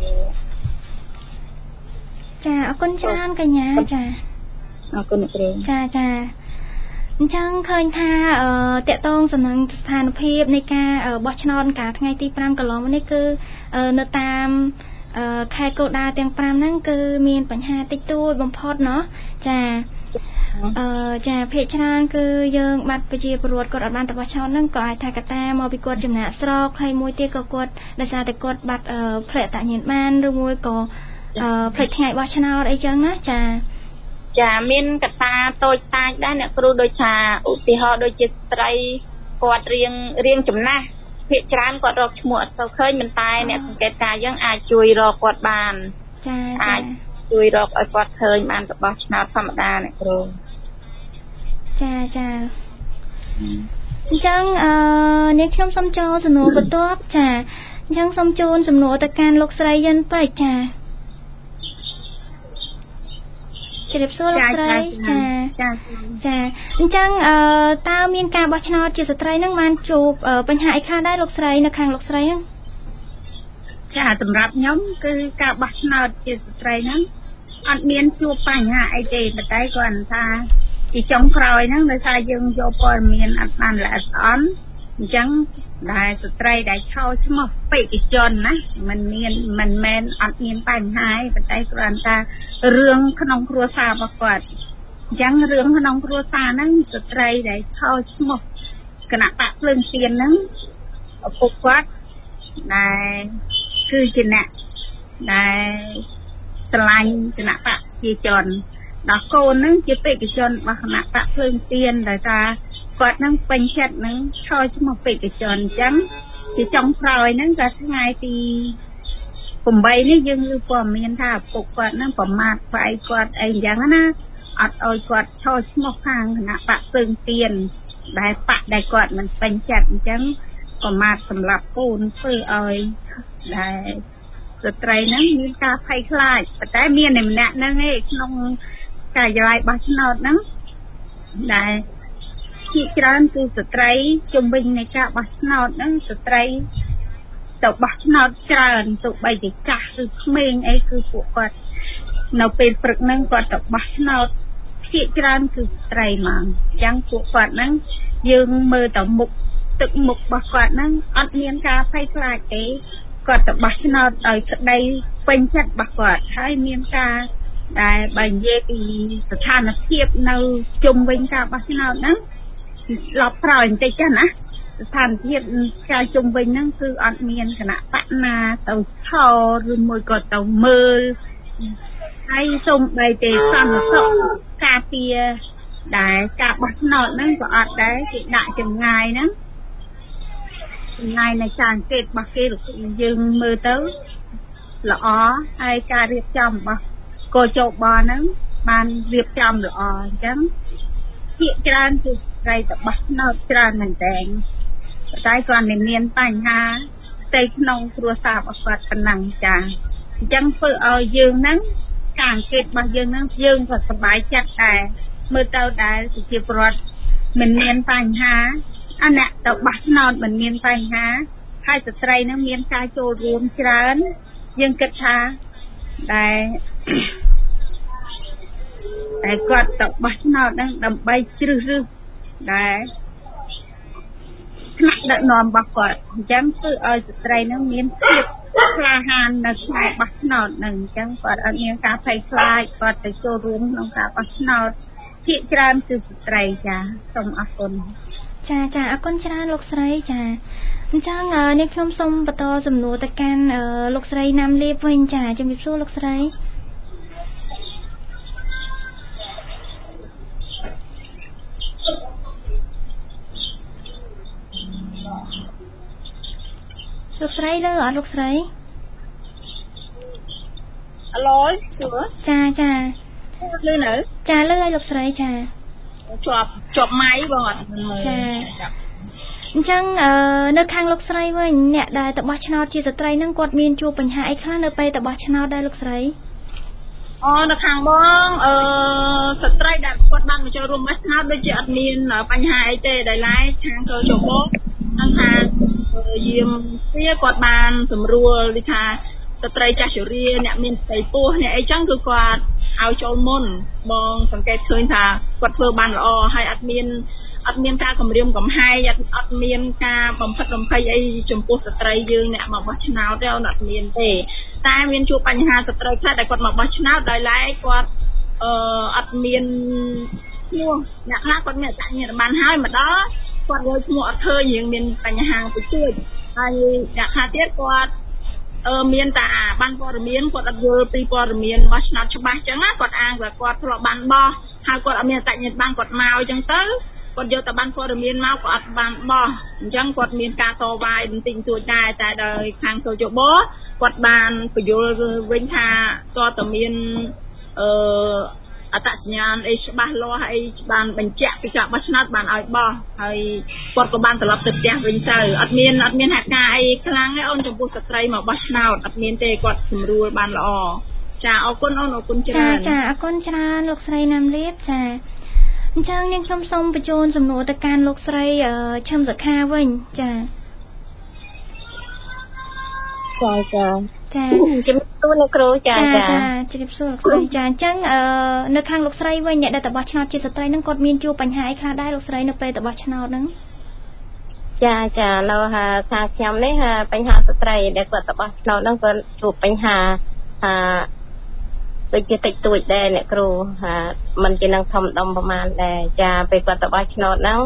ចាអរគុណច្រើនកញ្ញាចាអរគុណគ្រូចាចាអញ្ចឹងឃើញថាតកតងសំណឹងស្ថានភាពនៃការបោះឆ្នោតកាលថ្ងៃទី5កន្លងមកនេះគឺនៅតាមខេត្តគោលដៅទាំង5ហ្នឹងគឺមានបញ្ហាតិចតួចបំផុតเนาะចាចាភាគច្រើនគឺយើងបាត់ប្រជាពលរដ្ឋគាត់អត់បានទៅបោះឆ្នោតហ្នឹងក៏អាចថាកត្តាមកពីគាត់ចំណាក់ស្រុកហើយមួយទៀតក៏គាត់ដោយសារតែគាត់បាត់ផ្លេចតញ្ញាណបានឬមួយក៏ផ្លេចថ្ងៃបោះឆ្នោតអីចឹងណាចាមានកត្តាតូចតាចដែរអ្នកគ្រូដូចថាឧទាហរណ៍ដូចជាស្ត្រីគាត់រៀងចំណាស់ភាគច្រើនគាត់រកឈ្មោះអត់ទៅឃើញមិនតែអ្នកសង្កេតការយើងអាចជួយរកគាត់បានចាអាចជួយរកឲ្យគាត់ឃើញបានទៅបោះឆ្នោតធម្មតាអ្នកគ្រូចាអញ្ចឹងនាងខ្ញុំសូមចូលសំណួរបន្ទាប់ចាអញ្ចឹងសូមជូនសំណួរទៅកាន់លោកស្រីយិនពេជ្រចាជម្រាបសួរលោកស្រីចាអញ្ចឹងតើមានការបោះឆ្នោតជាស្ត្រីនឹងបានជួបបញ្ហាអីខ្លះដែរលោកស្រីនៅខាងលោកស្រីហ្នឹងចាសម្រាប់ខ្ញុំគឺការបោះឆ្នោតជាស្ត្រីហ្នឹងអត់មានជួបបញ្ហាអីទេតែគាត់ថាជាចុងក្រោយហ្នឹងដោយសារយើងយកព័ត៌មានអត់បានល្អិតល្អន់អញ្ចឹងដែលស្ត្រីដែលឆោឈ្មោះបេក្ខជនណាមិនមែនអត់មានបញ្ហាទេតែគ្រាន់តែរឿងក្នុងគ្រួសាររបស់គាត់អញ្ចឹងរឿងក្នុងគ្រួសារហ្នឹងស្ត្រីដែលឆោឈ្មោះគណៈបកភ្លើងទៀនហ្នឹងឪពុកគាត់ដែលគឺជាអ្នកដែលស្រឡាញ់គណៈបកជាជនដល់កូននឹងជាបេក្ខជនរបស់គណៈបកភ្លើងទៀនដែលថាគាត់នឹងពេញចិត្តនឹងឆោឈ្មោះបេក្ខជនអញ្ចឹងជាចុងក្រោយហ្នឹងក៏ថ្ងៃទី8នេះយើងឮព័ត៌មានថាឪពុកគាត់នឹងប្រមាថផ្អែកគាត់អីអញ្ចឹងណាអត់ឲ្យគាត់ឆោឈ្មោះខាងគណៈបកភ្លើងទៀនដែលបកដែលគាត់មិនពេញចិត្តអញ្ចឹងប្រមាថសម្រាប់ពូនធ្វើឲ្យដែលស្ត្រីហ្នឹងមានការភ័យខ្លាចប៉ុន្តែមានតែម្នាក់ហ្នឹងឯងក្នុងការិយាល័យបោះឆ្នោតហ្នឹងដែលជាច្រើនគឺស្ត្រីជំវិញនៃការបោះឆ្នោតហ្នឹងស្ត្រីទៅបោះឆ្នោតច្រើនទោះបីជាចាស់ឬក្មេងអីគឺពួកគាត់នៅពេលព្រឹកហ្នឹងគាត់ទៅបោះឆ្នោតភាគច្រើនគឺស្ត្រីហ្មងអញ្ចឹងពួកគាត់ហ្នឹងយើងមើលទៅមុខទឹកមុខរបស់គាត់ហ្នឹងអត់មានការភ័យខ្លាចទេគាត់ទៅបោះឆ្នោតដោយក្តីពេញចិត្តរបស់គាត់ហើយមានការដែលបើនិយាយពីស្ថានភាពនៅជុំវិញការបោះឆ្នោតហ្នឹងឡប់ក្រោយបន្តិចចាណាស្ថានភាពការជុំវិញហ្នឹងគឺអត់មានគណៈបកណាទៅឆោឬមួយក៏ទៅមើលហើយសូម្បីតែសន្តិសុខការពារដែលការបោះឆ្នោតហ្នឹងក៏អត់ដែរគេដាក់ចម្ងាយហ្នឹងចម្ងាយនៃការអង្កេតរបស់គេយើងមើលទៅល្អហើយការរៀបចំរបស់កោជបហ្នឹងបានរៀបចំល្អអញ្ចឹងភាគច្រើនគឺស្រីទៅបោះឆ្នោតច្រើនមែនតើតែគាត់មានបញ្ហាផ្ទៃក្នុងគ្រួសាររបស់គាត់ប៉ុណ្ណឹងចាអញ្ចឹងធ្វើឲ្យយើងហ្នឹងការអង្កេតរបស់យើងហ្នឹងយើងក៏សប្បាយចិត្តដែរមើលទៅដែលប្រជាពលរដ្ឋមិនមានបញ្ហាអាអ្នកទៅបោះឆ្នោតមិនមានបញ្ហាហើយស្ត្រីនឹងមានការចូលរួមច្រើនយើងគិតថាដែលគាត់ទៅបោះឆ្នោតនឹងដើម្បីជ្រើសរើសដែលថ្នាក់ដឹកនាំរបស់គាត់អញ្ចឹងគឺឲ្យស្ត្រីនឹងមានភាពក្លាហាននៅក្នុងបោះឆ្នោតនឹងអញ្ចឹងគាត់អត់មានការភ័យខ្លាចគាត់ទៅចូលរួមក្នុងការបោះឆ្នោតភាគច្រើនគឺស្ត្រីចាសូមអរគុណចាអរគុណច្រើនលោកស្រីចាអញ្ចឹងនេះខ្ញុំសូមបន្តសំណួរទៅកាន់លោកស្រីណាំលៀបវិញចាជំរាបសួរលោកស្រីលោកស្រីលើអត់លោកស្រីអាឡូសួរចាលើនៅចាលើឲ្យលោកស្រីចាជាប់ម៉ៃបងអត់ចាអញ្ចឹងនៅខាងលោកស្រីវិញអ្នកដែលទៅបោះឆ្នោតជាស្ត្រីហ្នឹងគាត់មានជួបបញ្ហាអីខ្លះនៅពេលទៅបោះឆ្នោតដែរលោកស្រីនៅខាងបងស្ត្រីដែលគាត់បានមកចូលរួមបោះឆ្នោតដូចជាអត់មានបញ្ហាអីទេដែលឡែកខាងចូលជបហ្នឹងថាយាមវាគាត់បានស្រួលដូចថាស្ត្រីចាស់ជរាអ្នកមានស្ត្រីពោះអ្នកអីចឹងគឺគាត់ឲ្យចូលមុនបងសង្កេតឃើញថាគាត់ធ្វើបានល្អហើយអត់មានការគម្រាមកំហែងអត់មានការបំផិតបំភ័យអីចំពោះស្ត្រីយើងអ្នកមកបោះឆ្នោតទេអត់មានទេតែមានជួបបញ្ហាស្ត្រីខ្លះដែលគាត់មកបោះឆ្នោតដោយឡែកគាត់អត់មានឈ្មោះអ្នកខ្លះគាត់មានអត្តសញ្ញាណប័ណ្ណហើយមកដល់គាត់យកឈ្មោះអត់ឃើញរៀងមានបញ្ហាទៅជួយហើយអ្នកខ្លះទៀតគាត់មានតែបានព័ត៌មានគាត់អត់យល់ពីព័ត៌មានបោះឆ្នោតច្បាស់ចឹងណាគាត់អាងថាគាត់ធ្លាប់បានបោះហើយគាត់អត់មានអត្តសញ្ញាណប័ណ្ណគាត់មកចឹងទៅគាត់យកតែបានព័ត៌មានមកគាត់អត់បានបោះអញ្ចឹងគាត់មានការតវ៉ាបន្តិចបន្តួចដែរតែដោយខាងកោជបគាត់បានបញ្យល់វិញថាក៏តែមានអត្តសញ្ញាណអីច្បាស់លាស់អីបានបញ្ជាក់ពីការបោះឆ្នោតបានឲ្យបោះហើយគាត់ក៏បានត្រឡប់ទៅផ្ទះវិញទៅអត់មានហេតុការណ៍អីខ្លាំងទេអូនចំពោះស្ត្រីមកបោះឆ្នោតអត់មានទេគាត់ស្រួលបានល្អចាអរគុណអូនអរគុណច្រើនចាអរគុណច្រើនលោកស្រីណាមលៀបចាអញ្ចឹងនាងខ្ញុំសូមបញ្ជូនសំណួរទៅកាន់លោកស្រីឈឹមសុខាវិញចាជំរាបសួរលោកគ្រូចាជំរាបសួរលោកស្រីចាអញ្ចឹងនៅខាងលោកស្រីវិញអ្នកដែលទៅបោះឆ្នោតជាស្ត្រីហ្នឹងគាត់មានជួបបញ្ហាអីខ្លះដែរលោកស្រីនៅពេលទៅបោះឆ្នោតហ្នឹងចានៅខាងខ្ញុំនេះបញ្ហាស្ត្រីដែលគាត់ទៅបោះឆ្នោតហ្នឹងគាត់ជួបបញ្ហាដូចជាតិចតួចដែរអ្នកគ្រូมันជានឹងធំដុំប្រហែលដែរចាពេលគាត់ទៅបោះឆ្នោតហ្នឹង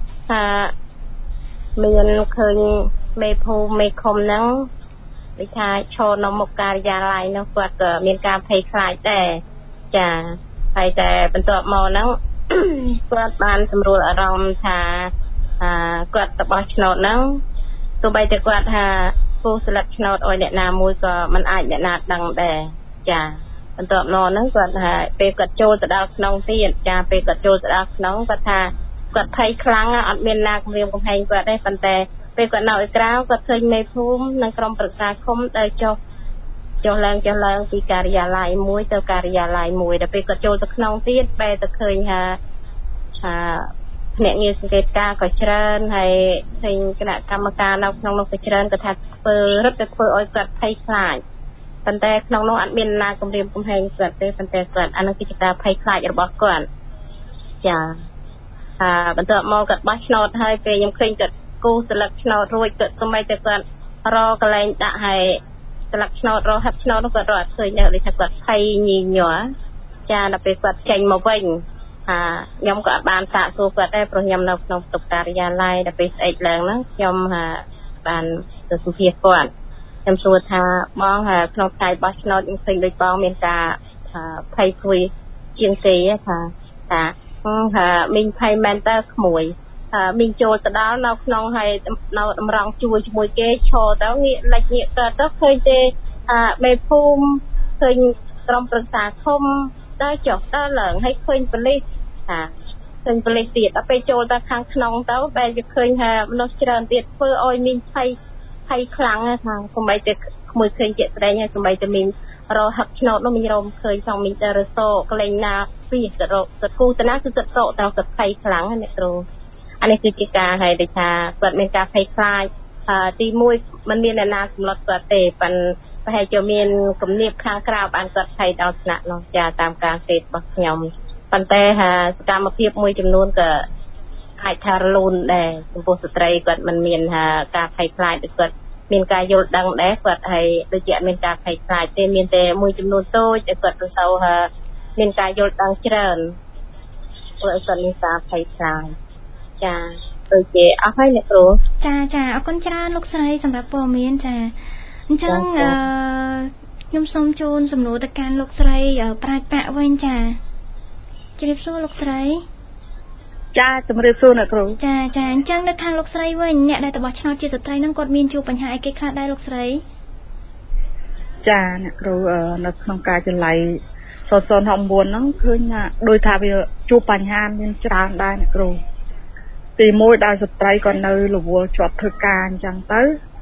មានឃើញមេភូមិមេឃុំហ្នឹងដូចថាឈរនៅមុខការិយាល័យនោះគាត់ក៏មានការភ័យខ្លាចដែរចាហើយតែបន្ទាប់មកហ្នឹងគាត់បានសម្រួលអារម្មណ៍ថាគាត់ទៅបោះឆ្នោតហ្នឹងទោះបីតែគាត់ថាគូស្លឹកឆ្នោតឲ្យអ្នកណាមួយក៏មិនអាចអ្នកណាដឹងដែរចាបន្ទាប់មកហ្នឹងគាត់ថាពេលគាត់ចូលទៅដល់ក្នុងទៀតចាពេលគាត់ចូលទៅដល់ក្នុងគាត់ថាគាត់ភ័យខ្លាំងអត់មានណាគំរាមកំហែងគាត់ទេប៉ុន្តែពេលគាត់នៅឯក្រៅគាត់ឃើញមេភូមិនិងក្រុមប្រឹក្សាឃុំដើរចុះឡើងពីការិយាល័យមួយទៅការិយាល័យមួយដល់ពេលគាត់ចូលទៅក្នុងទៀតបែរទៅឃើញថាភ្នាក់ងារសង្កេតការក៏ច្រើនហើយឃើញគណៈកម្មការនៅក្នុងនោះក៏ច្រើនគាត់ថាធ្វើរឹតតែធ្វើឲ្យគាត់ភ័យខ្លាចប៉ុន្តែក្នុងនោះអត់មានណាគម្រាមកំហែងគាត់ទេប៉ុន្តែគាត់អានឹងគឺជាការភ័យខ្លាចរបស់គាត់ចាបន្ទាប់មកគាត់បោះឆ្នោតហើយពេលខ្ញុំឃើញគាត់គូស្លឹកឆ្នោតរួចគាត់ស្មីតែគាត់រកកន្លែងដាក់ឲ្យស្លឹកឆ្នោតរហັບឆ្នោតនោះគាត់រត់ឃើញនៅដូចថាគាត់ភ័យញីញ័រចាដល់ពេលគាត់ចេញមកវិញខ្ញុំក៏អត់បានសាកសួរគាត់ដែរព្រោះខ្ញុំនៅក្នុងតុការិយាល័យដល់ពេលស្អែកឡើងហ្នឹងខ្ញុំបានទៅសម្ភាសគាត់ខ្ញុំសួរថាបងក្នុងថ្ងៃបោះឆ្នោតខ្ញុំឃើញដូចបងមានការភ័យព្រួយជាងគេថាមីងភ័យមែនតើក្មួយមីងចូលទៅដល់នៅក្នុងហើយនៅតម្រង់ជួយជាមួយគេឈរទៅងាកលិចងាកកើតទៅឃើញទេមេភូមិឃើញក្រុមប្រឹក្សាឃុំដើរចុះដើរឡើងហើយឃើញប៉ូលីសឃើញប៉ូលីសទៀតដល់ពេលចូលទៅខាងក្នុងទៅបែរជាឃើញថាមនុស្សច្រើនទៀតធ្វើឲ្យមីងភ័យខ្លាំងថាសម្បីតែក្មួយឃើញជាក់ស្ដែងហើយសម្បីតែមីងរហឹកឆ្នោតនោះមីងរមឃើញផងមីងទៅរសោកលែងណាពីគាត់គូតាណាគឺគាត់សោកទៅគាត់ភ័យខ្លាំងណាអ្នកគ្រូអានេះគឺជាការឲ្យដូចថាគាត់មានការភ័យខ្លាចទី1มันមានអ្នកណាសម្លុតគាត់ទេប៉ុន្តែប្រហែលជាមានគំនាបខាងក្រៅបានគាត់ភ័យដល់ថ្នាក់នោះចាតាមការសេតរបស់ខ្ញុំប៉ុន្តែសកម្មភាពមួយចំនួនក៏អាចថារលូនដែរចំពោះស្ត្រីគាត់មិនមានការភ័យខ្លាចឬគាត់មានការយល់ដឹងដែរគាត់ហើយដូចជាអត់មានការភ័យខ្លាចទេមានតែមួយចំនួនតូចដែលគាត់មិនសូវមានការយល់ដឹងច្រើនព្រោះគាត់មានការភ័យខ្លាចចាដូចជាអស់ហើយអ្នកគ្រូចាអរគុណច្រើនលោកស្រីសម្រាប់ព័ត៌មានចាអញ្ចឹងខ្ញុំសូមជូនសំណួរទៅកាន់លោកស្រីប្រាជ្ញប៉ាក់វិញចាជម្រាបសួរលោកស្រីចាជំរាបសួរអ្នកគ្រូចាអញ្ចឹងនៅខាងលោកស្រីវិញអ្នកដែលទៅបោះឆ្នោតជាស្ត្រីហ្នឹងគាត់មានជួបបញ្ហាអីគេខ្លះដែរលោកស្រីចាអ្នកគ្រូនៅក្នុងការចល័យ0069ហ្នឹងឃើញថាដោយថាវាជួបបញ្ហាមានច្រើនដែរអ្នកគ្រូទី1ដែលស្ត្រីក៏នៅរវល់ជាប់ធ្វើការអញ្ចឹងទៅ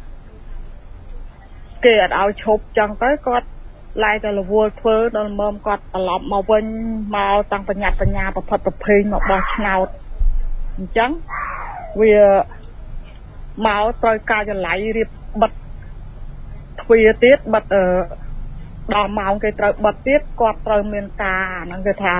គេអត់ឲ្យឈប់អញ្ចឹងទៅគាត់ឡាយតែរវល់ធ្វើដល់មើមគាត់ត្រឡប់មកវិញមកតាំងបញ្ញាប្រផិតប្រភេងមកបោះឆ្នោតអញ្ចឹងវាមកត្រូវការចល័យរៀបបិទទ្វារទៀតបិទដល់ម៉ោងគេត្រូវបិទទៀតគាត់ត្រូវមានការហ្នឹងគេថា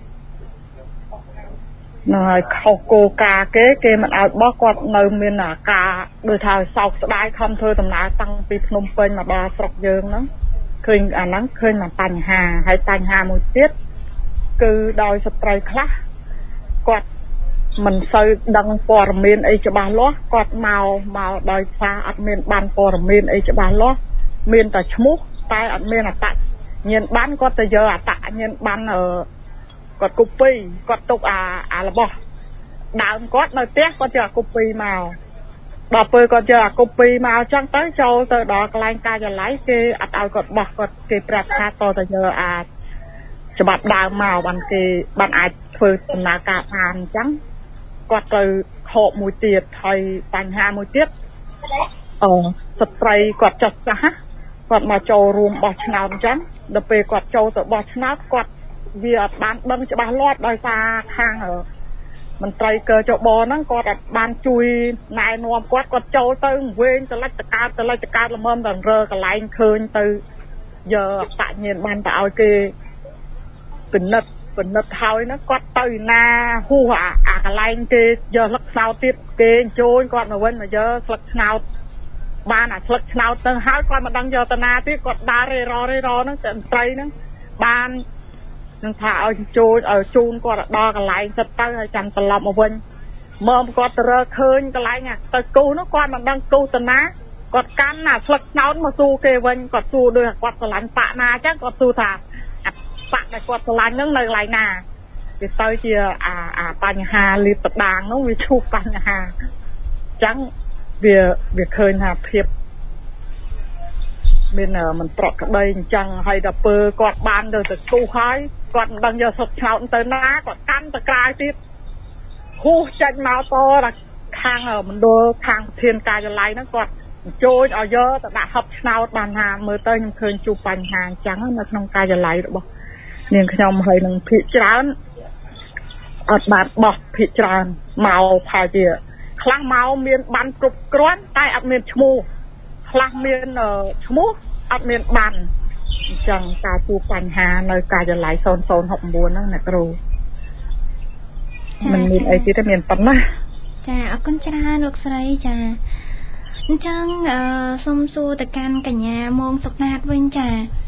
នឹងឲ្យខុសគោលការណ៍គេមិនឲ្យបោះគាត់នៅមានការដូចថាសោកស្ដាយខំធ្វើដំណើរតាំងពីភ្នំពេញមកដល់ស្រុកយើងហ្នឹងឃើញអាហ្នឹងឃើញមកបញ្ហាហើយបញ្ហាមួយទៀតគឺដោយស្ត្រីខ្លះគាត់មិនសូវដឹងព័ត៌មានអីច្បាស់លាស់គាត់មកដោយសារអត់មានបានព័ត៌មានអីច្បាស់លាស់មានតែឈ្មោះតែអត់មានអត្តញ្ញប័ណ្ណគាត់ទៅយកអត្តញ្ញប័ណ្ណគាត់កូពីគាត់ទុកអារបស់ដើមគាត់នៅផ្ទះគាត់យកអាកូពីមកដល់ពេលគាត់យកអាកូពីមកចឹងទៅចូលទៅដល់កន្លែងការិយាល័យគេអត់ឲ្យគាត់បោះគាត់គេប្រាប់ថាតទៅយកអាចច្បាប់ដើមមកបានអាចធ្វើដំណើរការបានអញ្ចឹងគាត់ទៅខកមួយទៀតហើយបញ្ហាមួយទៀតស្ត្រីគាត់ចុះចាស់គាត់មកចូលរួមបោះឆ្នោតអញ្ចឹងដល់ពេលគាត់ចូលទៅបោះឆ្នោតគាត់វាអត់បានដឹងច្បាស់លាស់ដោយសារខាងមន្ត្រីកើចបហ្នឹងគាត់អត់បានជួយណែនាំគាត់ចូលទៅវែងតលិចតកើតល្មមតែរើកន្លែងឃើញទៅយកបញ្ញាបានទៅឲ្យគេពិនិត្យហើយហ្នឹងគាត់ទៅណាហួសអាកន្លែងគេយកស្លឹកឆ្នោតទៀតគេអញ្ជើញគាត់មកវិញមកយកស្លឹកឆ្នោតបានអាស្លឹកឆ្នោតទៅហើយគាត់មិនដឹងយកទៅណាទៀតគាត់ដើររេរហ្នឹងតែមន្ត្រីហ្នឹងបាននឹងថាឲ្យជូនគាត់ដល់កន្លែងសិតទៅហើយចាំត្រឡប់មកវិញមកគាត់ទៅរើឃើញកន្លែងទៅគូនោះគាត់មិនដឹងគូទៅណាគាត់កាន់ណាស្លឹកឆ្នោតមកស៊ូគេវិញគាត់ស៊ូដោយគាត់ស្រឡាញ់ប៉ាណាអញ្ចឹងគាត់ស៊ូថាប៉ាដែលគាត់ស្រឡាញ់ហ្នឹងនៅកន្លែងណាវាទៅជាអាបញ្ហាលៀបបដាងនោះវាជួបបញ្ហាអញ្ចឹងវាឃើញថាភាពមានមិនប្រក្រតីអញ្ចឹងហើយដល់ពេលគាត់បានទៅគូហើយគាត់មិនដឹងយកសុខឆ្នោតទៅណាគាត់កាន់ទៅក្រៅទៀតហួសចាច់មកតដល់ខាងមណ្ឌលខាងប្រធានការិយាល័យហ្នឹងគាត់អញ្ជើញឲ្យយកទៅដាក់ហឹបឆ្នោតបានថាមើលទៅខ្ញុំឃើញជួបបញ្ហាអញ្ចឹងនៅក្នុងការិយាល័យរបស់នាងខ្ញុំហើយនឹងភាគច្រើនអត់បានបោះភាគច្រើនមកផាជាខ្លះមកមានបានគ្រប់គ្រាន់តែអត់មានឈ្មោះខ្លះមានឈ្មោះអត់មានបានអញ្ចឹងការជួបបញ្ហានៅការិយាល័យ0069ហ្នឹងអ្នកគ្រូមិនមានអីទៀតទេមានប៉ុណ្ណាចាអរគុណច្រើនលោកស្រីចាអញ្ចឹងសូមសួរទៅកាន់កញ្ញាម៉ងសុកណាតវិញចា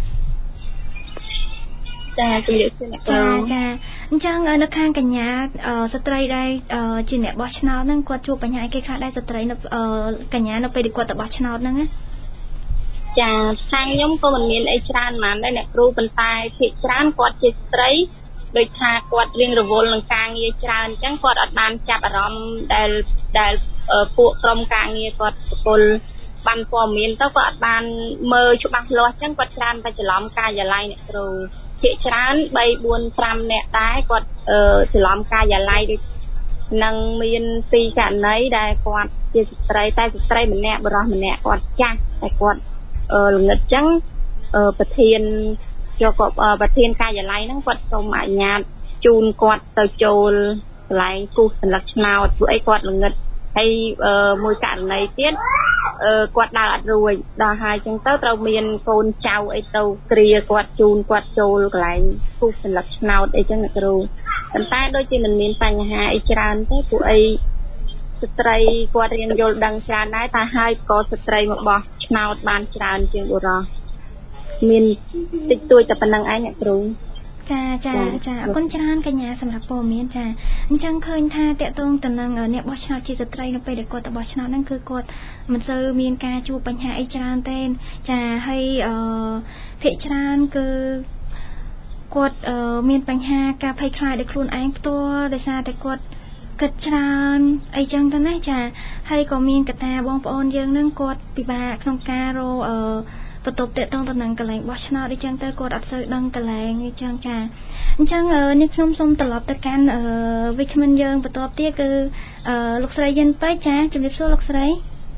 ជំរាបសួរអ្នកគ្រូចាអញ្ចឹងនៅខាងកញ្ញាស្ត្រីដែលជាអ្នកបោះឆ្នោតហ្នឹងគាត់ជួបបញ្ហាអីគេខ្លះដែរស្ត្រីនៅកញ្ញានៅពេលដែលគាត់ទៅបោះឆ្នោតហ្នឹងណាចាខាងខ្ញុំក៏មិនមានអីច្រើនហ្មងដែរអ្នកគ្រូប៉ុន្តែភាគច្រើនគាត់ជាស្ត្រីដូចថាគាត់រៀងរវល់នឹងការងារច្រើនអញ្ចឹងគាត់អត់បានចាប់អារម្មណ៍ដែលពួកក្រុមការងារគាត់ប្រគល់បានព័ត៌មានទៅគាត់អត់បានមើលច្បាស់លាស់អញ្ចឹងគាត់ច្រើនតែច្រឡំការិយាល័យអ្នកគ្រូភាគច្រើន3 4 5នាក់ដែរគាត់ច្រឡំការិយាល័យដូចនឹងមានពីរករណីដែលគាត់ជាស្ត្រីតែស្ត្រីម្នាក់បរិសុទ្ធម្នាក់គាត់ចាស់តែគាត់ល្ងិតអញ្ចឹងប្រធានការិយាល័យហ្នឹងគាត់សូមអនុញ្ញាតជូនគាត់ទៅចូលកន្លែងគូសសន្លឹកឆ្នោតព្រោះអីគាត់ល្ងិតហើយមួយករណីទៀតគាត់ដើរអត់រួចដល់ហើយអញ្ចឹងទៅត្រូវមានកូនចៅអីទៅគ្រាគាត់ជូនគាត់ចូលកន្លែងគូសសន្លឹកឆ្នោតអីចឹងអ្នកគ្រូប៉ុន្តែដូចជាមិនមានបញ្ហាអីច្រើនទេព្រោះអីស្ត្រីគាត់រៀនយល់ដឹងច្រើនដែរតែហើយក៏ស្ត្រីមកបោះឆ្នោតបានច្រើនជាងបុរសមានតិចតួចតែប៉ុណ្្នឹងឯងអ្នកគ្រូចាអរគុណច្រើនកញ្ញាសម្រាប់ព័ត៌មានចាអញ្ចឹងឃើញថាតកតងទៅនឹងអ្នកបោះឆ្នោតជាស្ត្រីនៅពេលដែលគាត់ទៅបោះឆ្នោតហ្នឹងគឺគាត់មិនសូវមានការជួបបញ្ហាអីច្រើនទេចាហើយភាគច្រើនគឺគាត់មានបញ្ហាការភ័យខ្លាចដោយខ្លួនឯងផ្ទាល់ដោយសារតែគាត់គិតច្រើនអីចឹងទៅណាចាហើយក៏មានកត្តាបងប្អូនយើងនឹងគាត់ពិបាកក្នុងការរកបន្ទប់តេតងទៅនឹងកន្លែងបោះឆ្នោតអីចឹងទៅគាត់អត់សូវដឹងកន្លែងអីចឹងចាអញ្ចឹងនេះខ្ញុំសូមត្រឡប់ទៅកាន់វិក្កាមិនយើងបន្ទាប់ទៀតគឺលោកស្រីយិនពេជ្រចាជំរាបសួរលោកស្រី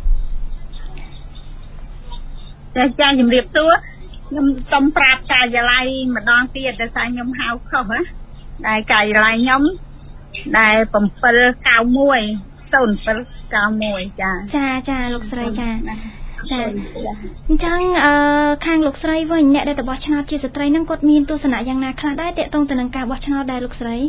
ចាជំរាបសួរខ្ញុំសូមប្រាប់ការិយាល័យម្ដងទៀតដែលថាខ្ញុំហៅខុសណាដែលការិយាល័យខ្ញុំដែល791 0791ចាលោកស្រីចាចាអញ្ចឹងខាងលោកស្រីវិញអ្នកដែលទៅបោះឆ្នោតជាស្ត្រីហ្នឹងគាត់មានទស្សនៈយ៉ាងណាខ្លះដែរទាក់ទងទៅនឹងការបោះឆ្នោតដែរលោកស្រី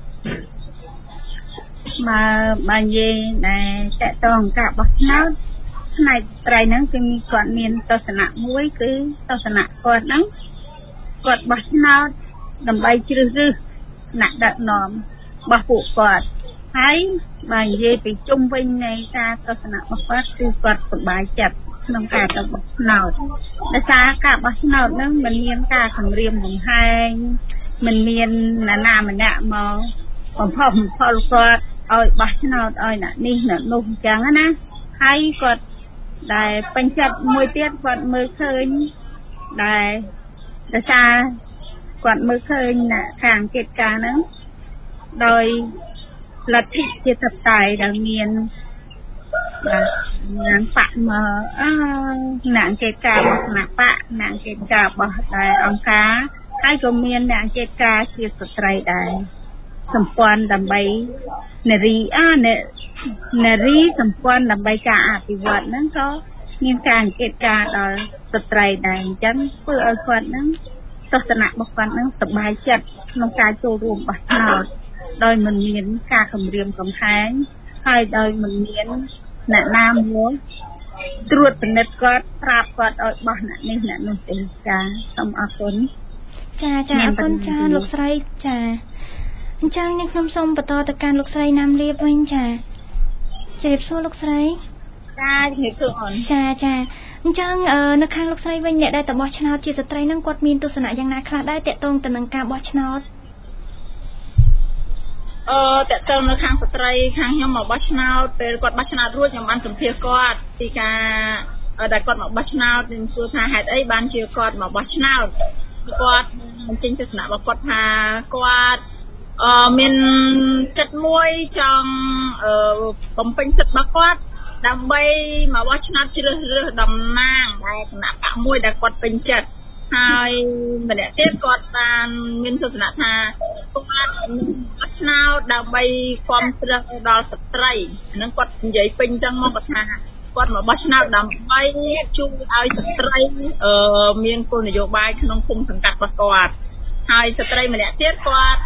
បើនិយាយដែលតាក់ទងការបោះឆ្នោតផ្នែកស្រីហ្នឹងគឺគាត់មានទស្សនៈមួយគឺទស្សនៈគាត់ហ្នឹងគាត់បោះឆ្នោតដើម្បីជ្រើសរើសអ្នកដឹកនាំរបស់ពួកគាត់ហើយបើនិយាយពីជុំវិញនៃការទស្សនៈរបស់គាត់គឺគាត់សប្បាយចិត្តក្នុងការទៅបោះឆ្នោតដោយសារការបោះឆ្នោតហ្នឹងមិនមានការគម្រាមកំហែងមិនមាននរណាម្នាក់មកបំផុសបំផុលគាត់ឲ្យបោះឆ្នោតឲ្យអ្នកនេះអ្នកនោះអញ្ចឹងណាហើយគាត់ដែលពេញចិត្តមួយទៀតគាត់មើលឃើញដែលដោយសារគាត់មើលឃើញខាងកិច្ចការហ្នឹងដោយលទ្ធិជាតបតៃដែលមានណាងបកមកណាងកិច្ចការរបស់គណៈបកណាងកិច្ចការរបស់ដែលអង្គការហើយក៏មានអ្នកកិច្ចការជាស្ត្រីដែរសម្ព័ន្ធដើម្បីនារីសម្ព័ន្ធដើម្បីការអភិវឌ្ឍហ្នឹងក៏មានការអង្កេតការដល់ស្ត្រីដែរអញ្ចឹងធ្វើឲ្យគាត់ហ្នឹងទស្សនៈរបស់គាត់ហ្នឹងសប្បាយចិត្តក្នុងការចូលរួមបោះឆ្នោតដោយមិនមានការគម្រាមកំហែងហើយដោយមិនមានអ្នកណាមួយត្រួតពិនិត្យគាត់ប្រាប់គាត់ឲ្យបោះអ្នកនេះអ្នកនោះទេចាសូមអរគុណចាអរគុណចាលោកស្រីចាអញ្ចឹងនាងខ្ញុំសូមបន្តទៅកាន់លោកស្រីណាមលៀបវិញចាជម្រាបសួរលោកស្រីចាជំរាបសួរអូនចាអញ្ចឹងនៅខាងលោកស្រីវិញអ្នកដែលទៅបោះឆ្នោតជាស្ត្រីហ្នឹងគាត់មានទស្សនៈយ៉ាងណាខ្លះដែរទាក់ទងទៅនឹងការបោះឆ្នោតតាក់ទងនៅខាងស្ត្រីខាងខ្ញុំមកបោះឆ្នោតពេលគាត់បោះឆ្នោតរួចខ្ញុំបានសម្ភាសគាត់ពីការដែលគាត់មកបោះឆ្នោតខ្ញុំសួរថាហេតុអីបានជាគាត់មកបោះឆ្នោតគាត់បញ្ចេញទស្សនៈរបស់គាត់ថាគាត់មានចិត្តមួយចង់បំពេញសិទ្ធិរបស់គាត់ដើម្បីមកបោះឆ្នោតជ្រើសរើសតំណាងដែលគណៈបកមួយដែលគាត់ពេញចិត្តហើយម្នាក់ទៀតគាត់បានមានទស្សនៈថាគាត់បោះឆ្នោតដើម្បីគាំទ្រដល់ស្ត្រីអានឹងគាត់និយាយពេញចឹងមកគាត់ថាគាត់មកបោះឆ្នោតដើម្បីជួយឲ្យស្ត្រីមានគោលនយោបាយក្នុងភូមិសង្កាត់របស់គាត់ហើយស្ត្រីម្នាក់ទៀតគាត់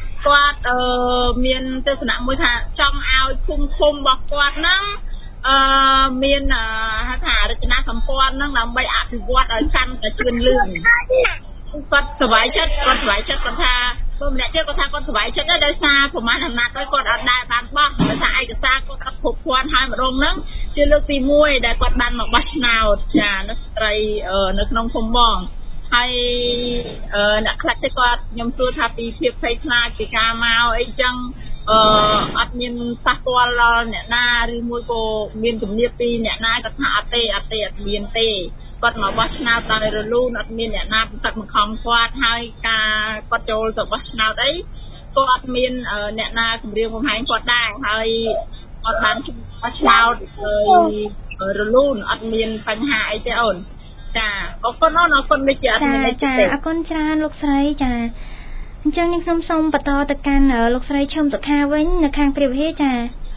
មានទស្សនៈមួយថាចង់ឲ្យភូមិឃុំរបស់គាត់ហ្នឹងមានហៅថារចនាសម្ព័ន្ធហ្នឹងដើម្បីអភិវឌ្ឍឲ្យកាន់តែជឿនលឿនគាត់សប្បាយចិត្តគាត់ថាព្រោះម្នាក់ទៀតគាត់ថាគាត់សប្បាយចិត្តដែរដោយសារប្រមាណអាណត្តិទៅគាត់អត់ដែលបានបោះដោយសារឯកសារគាត់អត់គ្រប់គ្រាន់ហើយម្ដងហ្នឹងជាលើកទី1ដែលគាត់បានមកបោះឆ្នោតចានៅស្ត្រីនៅក្នុងភូមិបងហើយអ្នកខ្លះទៀតគាត់ខ្ញុំសួរថាពីភាពភ័យខ្លាចពីការមកអីចឹងអត់មានប៉ះពាល់ដល់អ្នកណាឬមួយក៏មានគំនាបពីអ្នកណាគាត់ថាអត់មានទេគាត់មកបោះឆ្នោតដោយរលូនអត់មានអ្នកណាបន្ទឹកបង្ខំគាត់ហើយការគាត់ចូលទៅបោះឆ្នោតអីគាត់អត់មានអ្នកណាគម្រាមកំហែងគាត់ដែរហើយគាត់បានជួយបោះឆ្នោតរលូនអត់មានបញ្ហាអីទេអូនចាអរគុណអរគុណដូចជាអត់មានអីទេអរគុណច្រើនលោកស្រីចាអញ្ចឹងនាងខ្ញុំសូមបន្តទៅកាន់លោកស្រីឈឹមសុខាវិញនៅខាងព្រះវិហារចា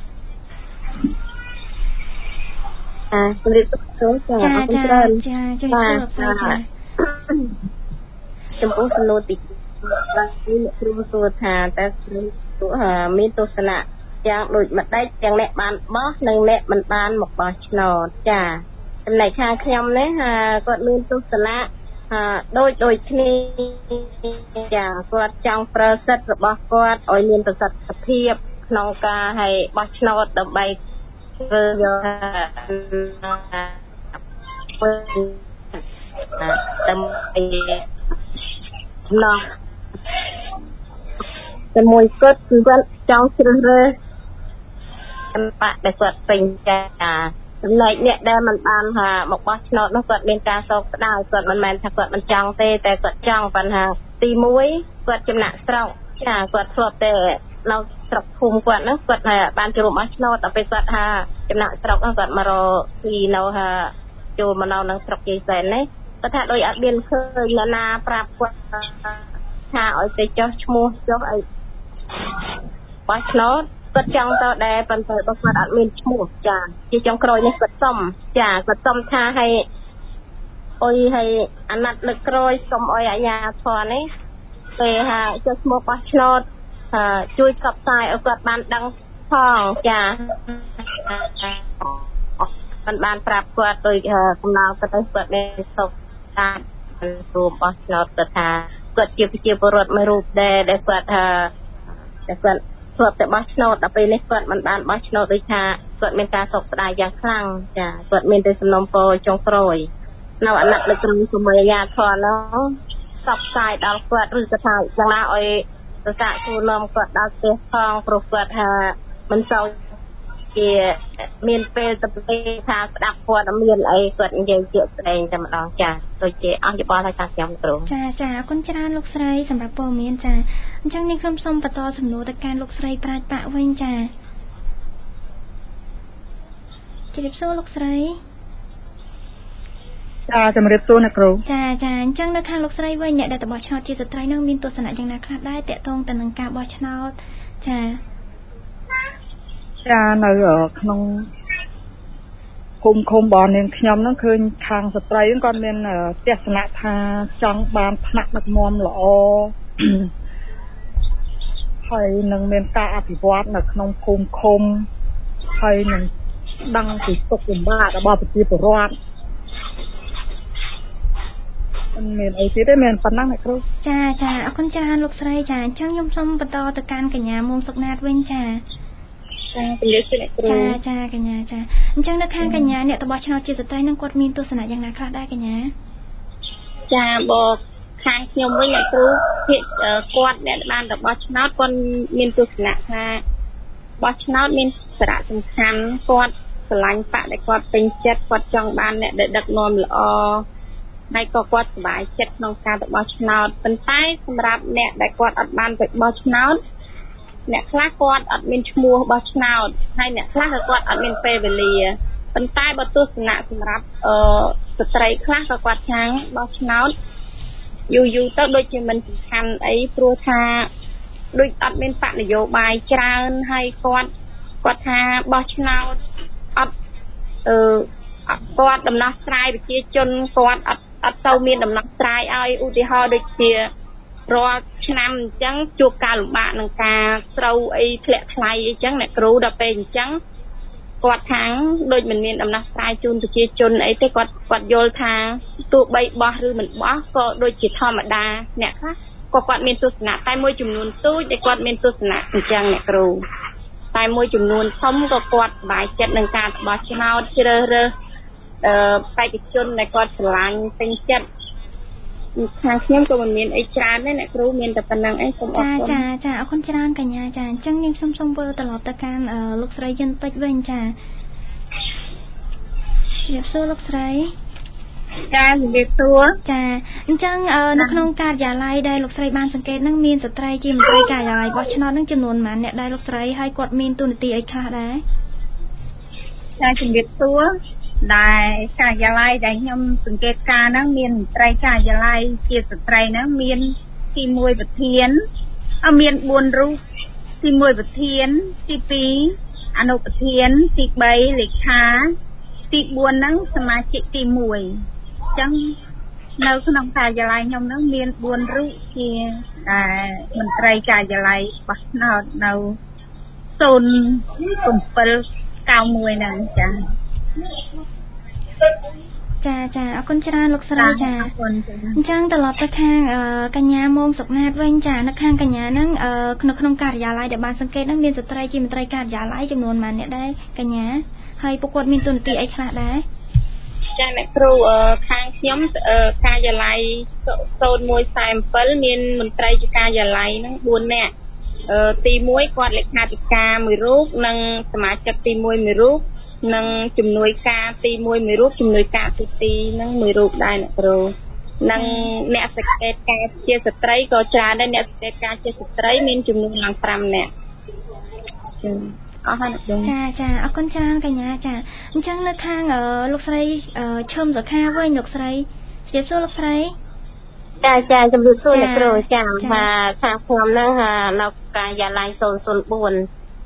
ជំរាបសួរចាអរគុណច្រើនចាជំរាបសួរលោកស្រីចាចំពោះសំណួរទីអ្នកគ្រូសួរថាតើមានទស្សនៈយ៉ាងដូចម្ដេចទាំងអ្នកបានបោះនិងអ្នកមិនបានមកបោះឆ្នោតចាចំណែកខាងខ្ញុំនេះគាត់មានទស្សនៈដូចគ្នាចាគាត់ចង់ប្រើសិទ្ធិរបស់គាត់ឲ្យមានប្រសិទ្ធភាពក្នុងការឲ្យបោះឆ្នោតដើម្បីរើសយកតែមួយគាត់គឺគាត់ចង់ជ្រើសរើសបកដែលគាត់ពេញចាចំណែកអ្នកដែលមិនបានមកបោះឆ្នោតនោះគាត់មានការសោកស្ដាយគាត់មិនមែនថាគាត់មិនចង់ទេតែគាត់ចង់ប៉ុន្តែទី1គាត់ចំណាក់ស្រុកចាគាត់ធ្លាប់តែនៅស្រុកភូមិគាត់ហ្នឹងគាត់បានចូលបោះឆ្នោតដល់ពេលគាត់ចំណាក់ស្រុកហ្នឹងគាត់មករកទីនៅចូលមកនៅនឹងស្រុកជ័យសែននេះគាត់ថាដូចអត់មានឃើញនរណាប្រាប់គាត់ថាឲ្យទៅចុះឈ្មោះចុះអីបោះឆ្នោតគាត់ចង់ទៅដែរប៉ុន្តែបើគាត់អត់មានឈ្មោះចាជាចុងក្រោយនេះគាត់សុំចាគាត់សុំថាឲ្យអុយឲ្យអាណត្តិលើកក្រោយសុំអុយអាជ្ញាធរនេះពេលថាចុះឈ្មោះបោះឆ្នោតជួយផ្សព្វផ្សាយឲ្យគាត់បានដឹងផងចាបានប្រាប់គាត់ដោយកំណល់គាត់ទៅគាត់មានសុខតាមរួមបោះឆ្នោតគាត់ថាគាត់ជាប្រជាពលរដ្ឋមួយរូបដែលគាត់តែគាត់ធ្លាប់តែបោះឆ្នោតដល់ពេលនេះគាត់មិនបានបោះឆ្នោតដូចថាគាត់មានការសោកស្ដាយយ៉ាងខ្លាំងចាគាត់មានតែសំណូមពរចុងក្រោយនៅអាណត្តិលើកក្រោយជាមួយអាជ្ញាធរនោះផ្សព្វផ្សាយដល់គាត់ឬក៏ថាយ៉ាងណាឲ្យប្រសាសួរនាំគាត់ដល់ផ្ទះផងព្រោះគាត់ថាមិនសូវជាមានពេលទៅថាស្ដាប់គាត់មានអីគាត់និយាយជាក់ស្ដែងតែម្ដងចាដូចជាអស់យោបល់ថាខ្ញុំគ្រូចាចាអរគុណច្រើនលោកស្រីសម្រាប់ព័ត៌មានចាអញ្ចឹងនេះខ្ញុំសូមបន្តសំណួរទៅកាន់លោកស្រីប្រាជ្ញបាក់វិញចាជម្រាបសួរលោកស្រីចាជំរាបសួរអ្នកគ្រូចាចាអញ្ចឹងនៅខាងលោកស្រីវិញអ្នកដែលទៅបោះឆ្នោតជាស្ត្រីនឹងមានទស្សនៈយ៉ាងណាខ្លះដែរតាក់ទងទៅនឹងការបោះឆ្នោតចានៅក្នុងគុំឃុំបងនាងខ្ញុំហ្នឹងឃើញខាងស្ត្រីហ្នឹងគាត់មានទស្សនៈថាចង់បានថ្នាក់ដឹកនាំល្អហើយនឹងមានការអភិវឌ្ឍនៅក្នុងភូមិឃុំហើយនឹងដឹងពីទុក្ខលំបាករបស់ប្រជាពលរដ្ឋមានអីទៀតទេមានប៉ុណ្ណឹងអ្នកគ្រូចាចាអរគុណច្រើនលោកស្រីចាអញ្ចឹងខ្ញុំសូមបន្តទៅកាន់កញ្ញាមុំសុកណាតវិញចាចាជំរាបសួរអ្នកគ្រូចាកញ្ញាចាអញ្ចឹងនៅខាងកញ្ញាអ្នកតបឆ្នោតជាស្ត្រីនឹងគាត់មានទស្សនៈយ៉ាងណាខ្លះដែរកញ្ញាចាបើខាងខ្ញុំវិញអ្នកគ្រូភាគគាត់អ្នកបានតបឆ្នោតគាត់មានទស្សនៈថាបោះឆ្នោតមានសារៈសំខាន់គាត់ស្រឡាញ់បកដែលគាត់ពេញចិត្តគាត់ចង់បានអ្នកដែលដឹកនាំល្អហើយក៏គាត់សប្បាយចិត្តក្នុងការទៅបោះឆ្នោតប៉ុន្តែសម្រាប់អ្នកដែលគាត់អត់បានទៅបោះឆ្នោតអ្នកខ្លះគាត់អត់មានឈ្មោះបោះឆ្នោតហើយអ្នកខ្លះក៏គាត់អត់មានពេលវេលាប៉ុន្តែបើទស្សនៈសម្រាប់ស្ត្រីខ្លះក៏គាត់ខាងបោះឆ្នោតយូរទៅដូចជាមិនសំខាន់អីព្រោះថាដូចអត់មានបកនយោបាយច្រើនហើយគាត់ថាបោះឆ្នោតអត់គាត់ដំណោះស្រាយប្រជាជនគាត់អត់ទៅមានដំណោះស្រាយឲ្យឧទាហរណ៍ដូចជារាល់ឆ្នាំអញ្ចឹងជួបការលំបាកនឹងការស្រូវអីធ្លាក់ថ្លៃអីចឹងអ្នកគ្រូដល់ពេលអញ្ចឹងគាត់ថាដូចមិនមានដំណោះស្រាយជូនប្រជាជនអីទេគាត់យល់ថាទោះបីបោះឬមិនបោះក៏ដូចជាធម្មតាអ្នកខ្លះក៏គាត់មានទស្សនៈតែមួយចំនួនទូចដែលគាត់មានទស្សនៈអញ្ចឹងអ្នកគ្រូតែមួយចំនួនធំក៏គាត់សប្បាយចិត្តនឹងការបោះឆ្នោតជ្រើសរើសបេក្ខជនដែលគាត់ស្រឡាញ់ពេញចិត្តខាងខ្ញុំក៏មិនមានអីច្រើនទេអ្នកគ្រូមានតែប៉ុណ្្នឹងឯងសូមអរគុណចាអរគុណច្រើនកញ្ញាចាអញ្ចឹងខ្ញុំសូមមើលត្រឡប់ទៅកាន់លោកស្រីយិនពេជ្រវិញចាជំរាបសួរលោកស្រីចាជំរាបសួរចាអញ្ចឹងនៅក្នុងការិយាល័យដែលលោកស្រីបានសង្កេតនឹងមានស្ត្រីជាមន្ត្រីការិយាល័យបោះឆ្នោតនឹងចំនួនប៉ុន្មានអ្នកដែលលោកស្រីហើយគាត់មានតួនាទីអីខ្លះដែរចាជំរាបសួរដែលការិយាល័យដែលខ្ញុំសង្កេតការណ៍ហ្នឹងមានមន្ត្រីការិយាល័យជាស្ត្រីហ្នឹងមានទី1ប្រធានមាន4រូបទី1ប្រធានទី2អនុប្រធានទី3លេខាទី4ហ្នឹងសមាជិកទី1អញ្ចឹងនៅក្នុងការិយាល័យខ្ញុំហ្នឹងមាន4រូបជាមន្ត្រីការិយាល័យបោះឆ្នោតនៅ0791ហ្នឹងចាអរគុណច្រើនលោកស្រីចាអញ្ចឹងត្រឡប់ទៅខាងកញ្ញាមុំសុកណាតវិញចានៅខាងកញ្ញាហ្នឹងក្នុងការិយាល័យដែលបានសង្កេតហ្នឹងមានស្ត្រីជាមន្ត្រីការិយាល័យចំនួនប៉ុន្មានអ្នកដែរកញ្ញាហើយពួកគាត់មានតួនាទីអីខ្លះដែរចាអ្នកគ្រូខាងខ្ញុំការិយាល័យ0147មានមន្ត្រីជាការិយាល័យហ្នឹង4នាក់ទី1គាត់លេខាធិការមួយរូបនិងសមាជិកទី1មួយរូបនិងជំនួយការទី1មួយរូបជំនួយការទី2នឹងមួយរូបដែរអ្នកគ្រូនិងអ្នកសង្កេតការជាស្ត្រីក៏ច្រើនដែរអ្នកសង្កេតការជាស្ត្រីមានចំនួនឡើង5នាក់អស់ហើយអ្នកគ្រូចាអរគុណច្រើនកញ្ញាចាអញ្ចឹងនៅខាងលោកស្រីឈឹមសុខាវិញលោកស្រីជម្រាបសួរលោកស្រីចាជំរាបសួរអ្នកគ្រូចាថាខាងខ្ញុំហ្នឹងនៅការិយាល័យ004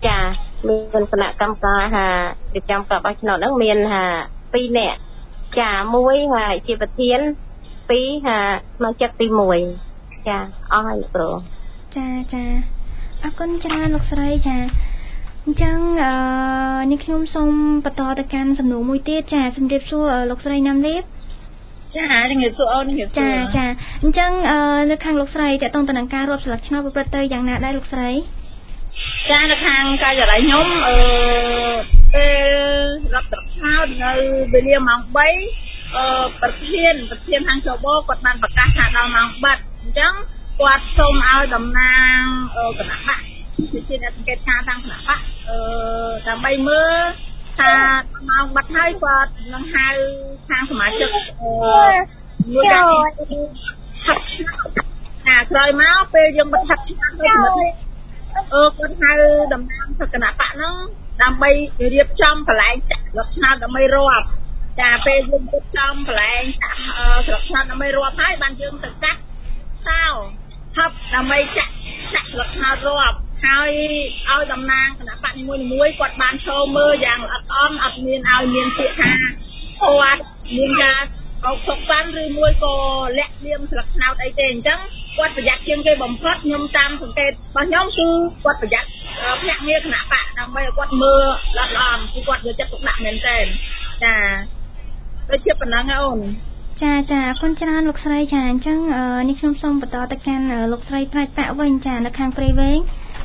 ចាមានគណៈកម្មការហារៀបចំការបោះឆ្នោតហ្នឹងមានហា2នាក់ចា1ហាជាប្រធាន2ហាសមាជិកទី1ចាអស់ហើយលោកគ្រូចាអរគុណច្រើនលោកស្រីចាអញ្ចឹងនេះខ្ញុំសូមបន្តទៅកាន់សំណួរមួយទៀតចាជំរាបសួរលោកស្រីណាំលៀបចាជំរាបសួរអូនជំរាបសួរចាអញ្ចឹងនៅខាងលោកស្រីតើតើតើនឹងការរាប់ស្លឹកឆ្នោតប្រព្រឹត្តទៅយ៉ាងណាដែរលោកស្រីចានៅខាងការិយាល័យខ្ញុំពេលរាប់ស្លឹកឆ្នោតនៅវេលាម៉ោង3ប្រធានខាងចបគាត់បានប្រកាសថាដល់ម៉ោងបាត់អញ្ចឹងគាត់សូមឲ្យតំណាងគណៈបកជាអ្នកសង្កេតការតាមគណៈបកដើម្បីមើលថាម៉ោងបាត់ហើយគាត់នឹងហៅខាងសមាជិកមួយកាហាត់ឆ្នោតក្រោយមកពេលយើងបិទហាត់ឆ្នោតទៅគាត់ហៅតំណាងគណៈបកហ្នឹងដើម្បីរៀបចំកន្លែងចាក់ស្លឹកឆ្នោតដើម្បីរាប់ចាពេលយើងរៀបចំកន្លែងចាក់ស្លឹកឆ្នោតដើម្បីរាប់ហើយបានយើងទៅកាត់ឆោហឹបដើម្បីចាក់ស្លឹកឆ្នោតរាប់ហើយឲ្យតំណាងគណៈបកនីមួយៗគាត់បានឈរមើលយ៉ាងល្អិតល្អន់អត់មានឲ្យមានពាក្យថាគាត់មានការអុកសុកបានឬមួយក៏លាក់លៀមស្លឹកឆ្នោតអីទេអញ្ចឹងគាត់ប្រយ័ត្នជាងគេបំផុតខ្ញុំតាមសង្កេតរបស់ខ្ញុំគឺគាត់ប្រយ័ត្នភ្នាក់ងារគណៈបកដើម្បីឲ្យគាត់មើលល្អិតល្អន់គឺគាត់យកចិត្តទុកដាក់មែនទែនចាដូចជាប៉ុណ្ណឹងអូនចាអរគុណច្រើនលោកស្រីចាអញ្ចឹងនេះខ្ញុំសូមបន្តទៅកាន់លោកស្រីផ្នែកបាក់វិញចានៅខាងព្រៃវែង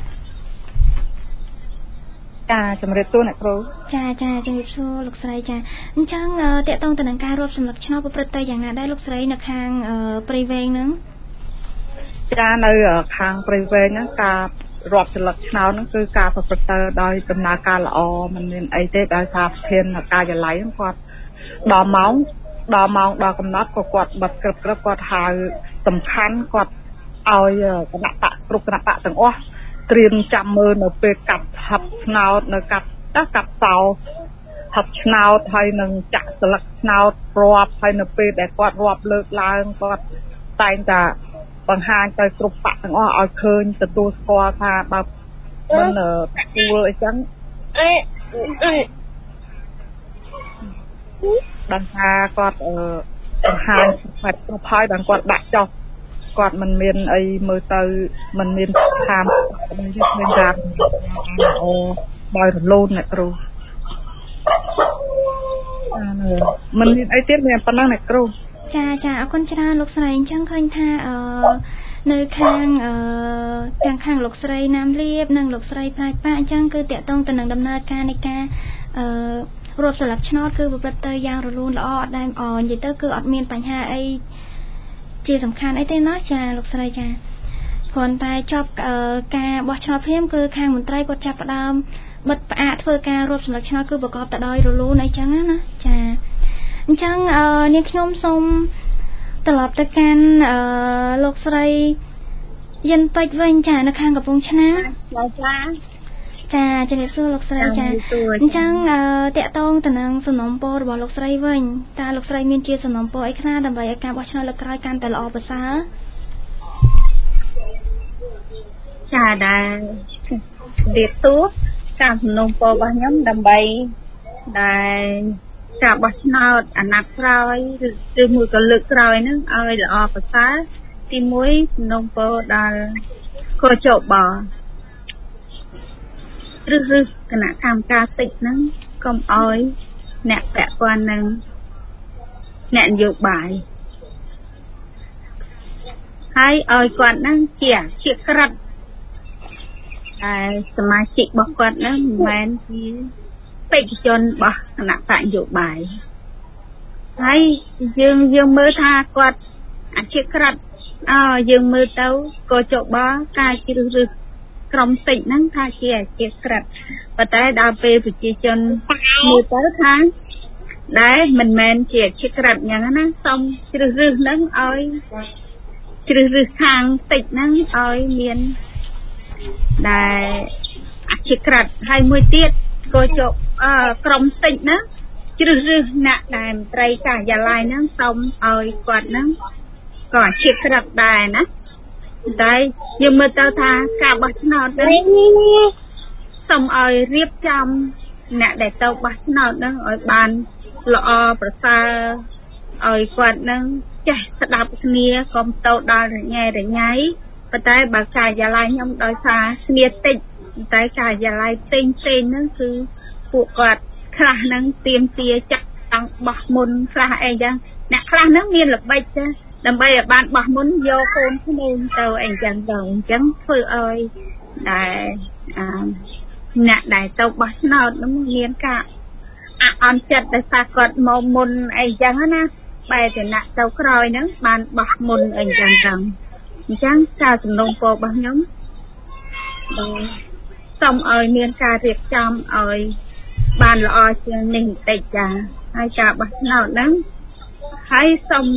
ចាជំរាបសួរអ្នកគ្រូចាជំរាបសួរលោកស្រីចាអញ្ចឹងតកតងទៅនឹងការរាប់សម្លឹកឆ្នោតប្រព្រឹត្តទៅយ៉ាងណាដែរលោកស្រីនៅខាងព្រៃវែងហ្នឹងចានៅខាងព្រៃវែងហ្នឹងការរាប់សម្លឹកឆ្នោតហ្នឹងគឺការប្រព្រឹត្តទៅដោយដំណើរការល្អមិនមានអីទេដោយសារប្រធានការិយាល័យហ្នឹងគាត់ដល់ម៉ោងដល់កំណត់ក៏គាត់បិទក្រឹបគាត់ហៅសំខាន់គាត់ឲ្យគណៈបកគ្រប់គណៈបកទាំងអស់ត្រៀមចាំមើលនៅពេលកាត់ហាប់ឆ្នោតនៅកាត់សោហាប់ឆ្នោតហើយនឹងចាក់ស្លឹកឆ្នោតរាប់ហើយនៅពេលដែលគាត់រាប់លើកឡើងគាត់តែងតែបង្ហាញទៅគ្រប់បកទាំងអស់ឲ្យឃើញទទួលស្គាល់ថាបើមិនទទួលអីចឹងដល់ថាគាត់បង្ហាញគ្រប់ហើយដល់គាត់ដាក់ចុះគាត់មិនមានអីមើលទៅមិនមានខាមដូចជាឃើញថាអូដោយរលូនអ្នកគ្រូមិនមានអីទៀតមានប៉ុណ្ណឹងអ្នកគ្រូចាអរគុណច្រើនលោកស្រីអញ្ចឹងឃើញថានៅខាងទាំងខាងលោកស្រីណាមលៀបនិងលោកស្រីផ្នែកប៉ាអញ្ចឹងគឺតាក់ទងទៅនឹងដំណើរការនៃការរាប់ស្លឹកឆ្នោតគឺប្រព្រឹត្តទៅយ៉ាងរលូនល្អអត់ដែលនិយាយទៅគឺអត់មានបញ្ហាអីជាសំខាន់អីទេណាចាលោកស្រីចាគ្រាន់តែចប់ការបោះឆ្នោតភ្លាមគឺខាងមន្ត្រីគាត់ចាប់ផ្ដើមបិទផ្អាកធ្វើការរាប់សម្លឹកឆ្នោតគឺប្រកបទៅដោយរលូនអីចឹងណាចាអញ្ចឹងនាងខ្ញុំសូមត្រឡប់ទៅកាន់លោកស្រីយិនពេជ្រវិញចានៅខាងកំពង់ឆ្នាំងចាជំរាបសួរលោកស្រីចាអញ្ចឹងតកតងទៅនឹងសំណុំពររបស់លោកស្រីវិញតើលោកស្រីមានជាសំណុំពរអីខ្លះដើម្បីឲ្យការបោះឆ្នោតលើកក្រោយកាន់តែល្អប្រសើរចាដែលរៀបសួរការសំណុំពររបស់ខ្ញុំដើម្បីដែលការបោះឆ្នោតអាណត្តិក្រោយឬមួយក៏លើកក្រោយហ្នឹងឲ្យល្អប្រសើរទី1សំណុំពរដល់កោជបឬគណៈកម្មការសិទ្ធិហ្នឹងកុំឲ្យអ្នកពាក់ព័ន្ធនឹងអ្នកនយោបាយហើយឲ្យគាត់ហ្នឹងជាក្រិតហើយសមាជិករបស់គាត់ហ្នឹងមិនមែនជាបេក្ខជនរបស់គណៈបកនយោបាយហើយយើងមើលថាគាត់អាជាក្រិតយើងមើលទៅក៏ចបការជ្រើសរើសក្រុមសិទ្ធិហ្នឹងថាជាក្រិតប៉ុន្តែដល់ពេលប្រជាជនមើលទៅថាដែលមិនមែនជាក្រិតអញ្ចឹងណាសូមជ្រើសរើសហ្នឹងឲ្យជ្រើសរើសខាងសិទ្ធិហ្នឹងឲ្យមានដែលអជាក្រិតហើយមួយទៀតក៏ចុះក្រុមសិទ្ធិហ្នឹងជ្រើសរើសអ្នកដែលមន្ត្រីការិយាល័យហ្នឹងសូមឲ្យគាត់ហ្នឹងក៏អជាក្រិតដែរណាតែយើងមើលទៅថាការបោះឆ្នោតហ្នឹងសសូមឲ្យរៀបចំអ្នកដែលទៅបោះឆ្នោតហ្នឹងឲ្យបានល្អប្រសើរឲ្យគាត់ហ្នឹងចេះស្ដាប់គ្នាកុំទៅដល់រញ៉េរញ៉ៃប៉ុន្តែបើការិយាល័យខ្ញុំដោយសារគ្នាតិចតែការិយាល័យផ្សេងហ្នឹងគឺពួកគាត់ខ្លះហ្នឹងទៀមទាចាក់ចង់បោះមុនខ្លះអីចឹងអ្នកខ្លះហ្នឹងមានល្បិចចាដើម្បីឲ្យបានបោះមុនយកកូនក្មេងទៅអីចឹងទៅអញ្ចឹងធ្វើឲ្យដែលអ្នកដែលទៅបោះឆ្នោតហ្នឹងមានការអន់ចិត្តដោយសារគាត់មកមុនអីចឹងណាបែរតែអ្នកទៅក្រោយហ្នឹងបានបោះមុនអីចឹងទៅអញ្ចឹងការសំណូមពររបស់ខ្ញុំសូមឲ្យមានការរៀបចំឲ្យបានល្អជាងនេះបន្តិចចាហើយការបោះឆ្នោតហ្នឹងហើយសូម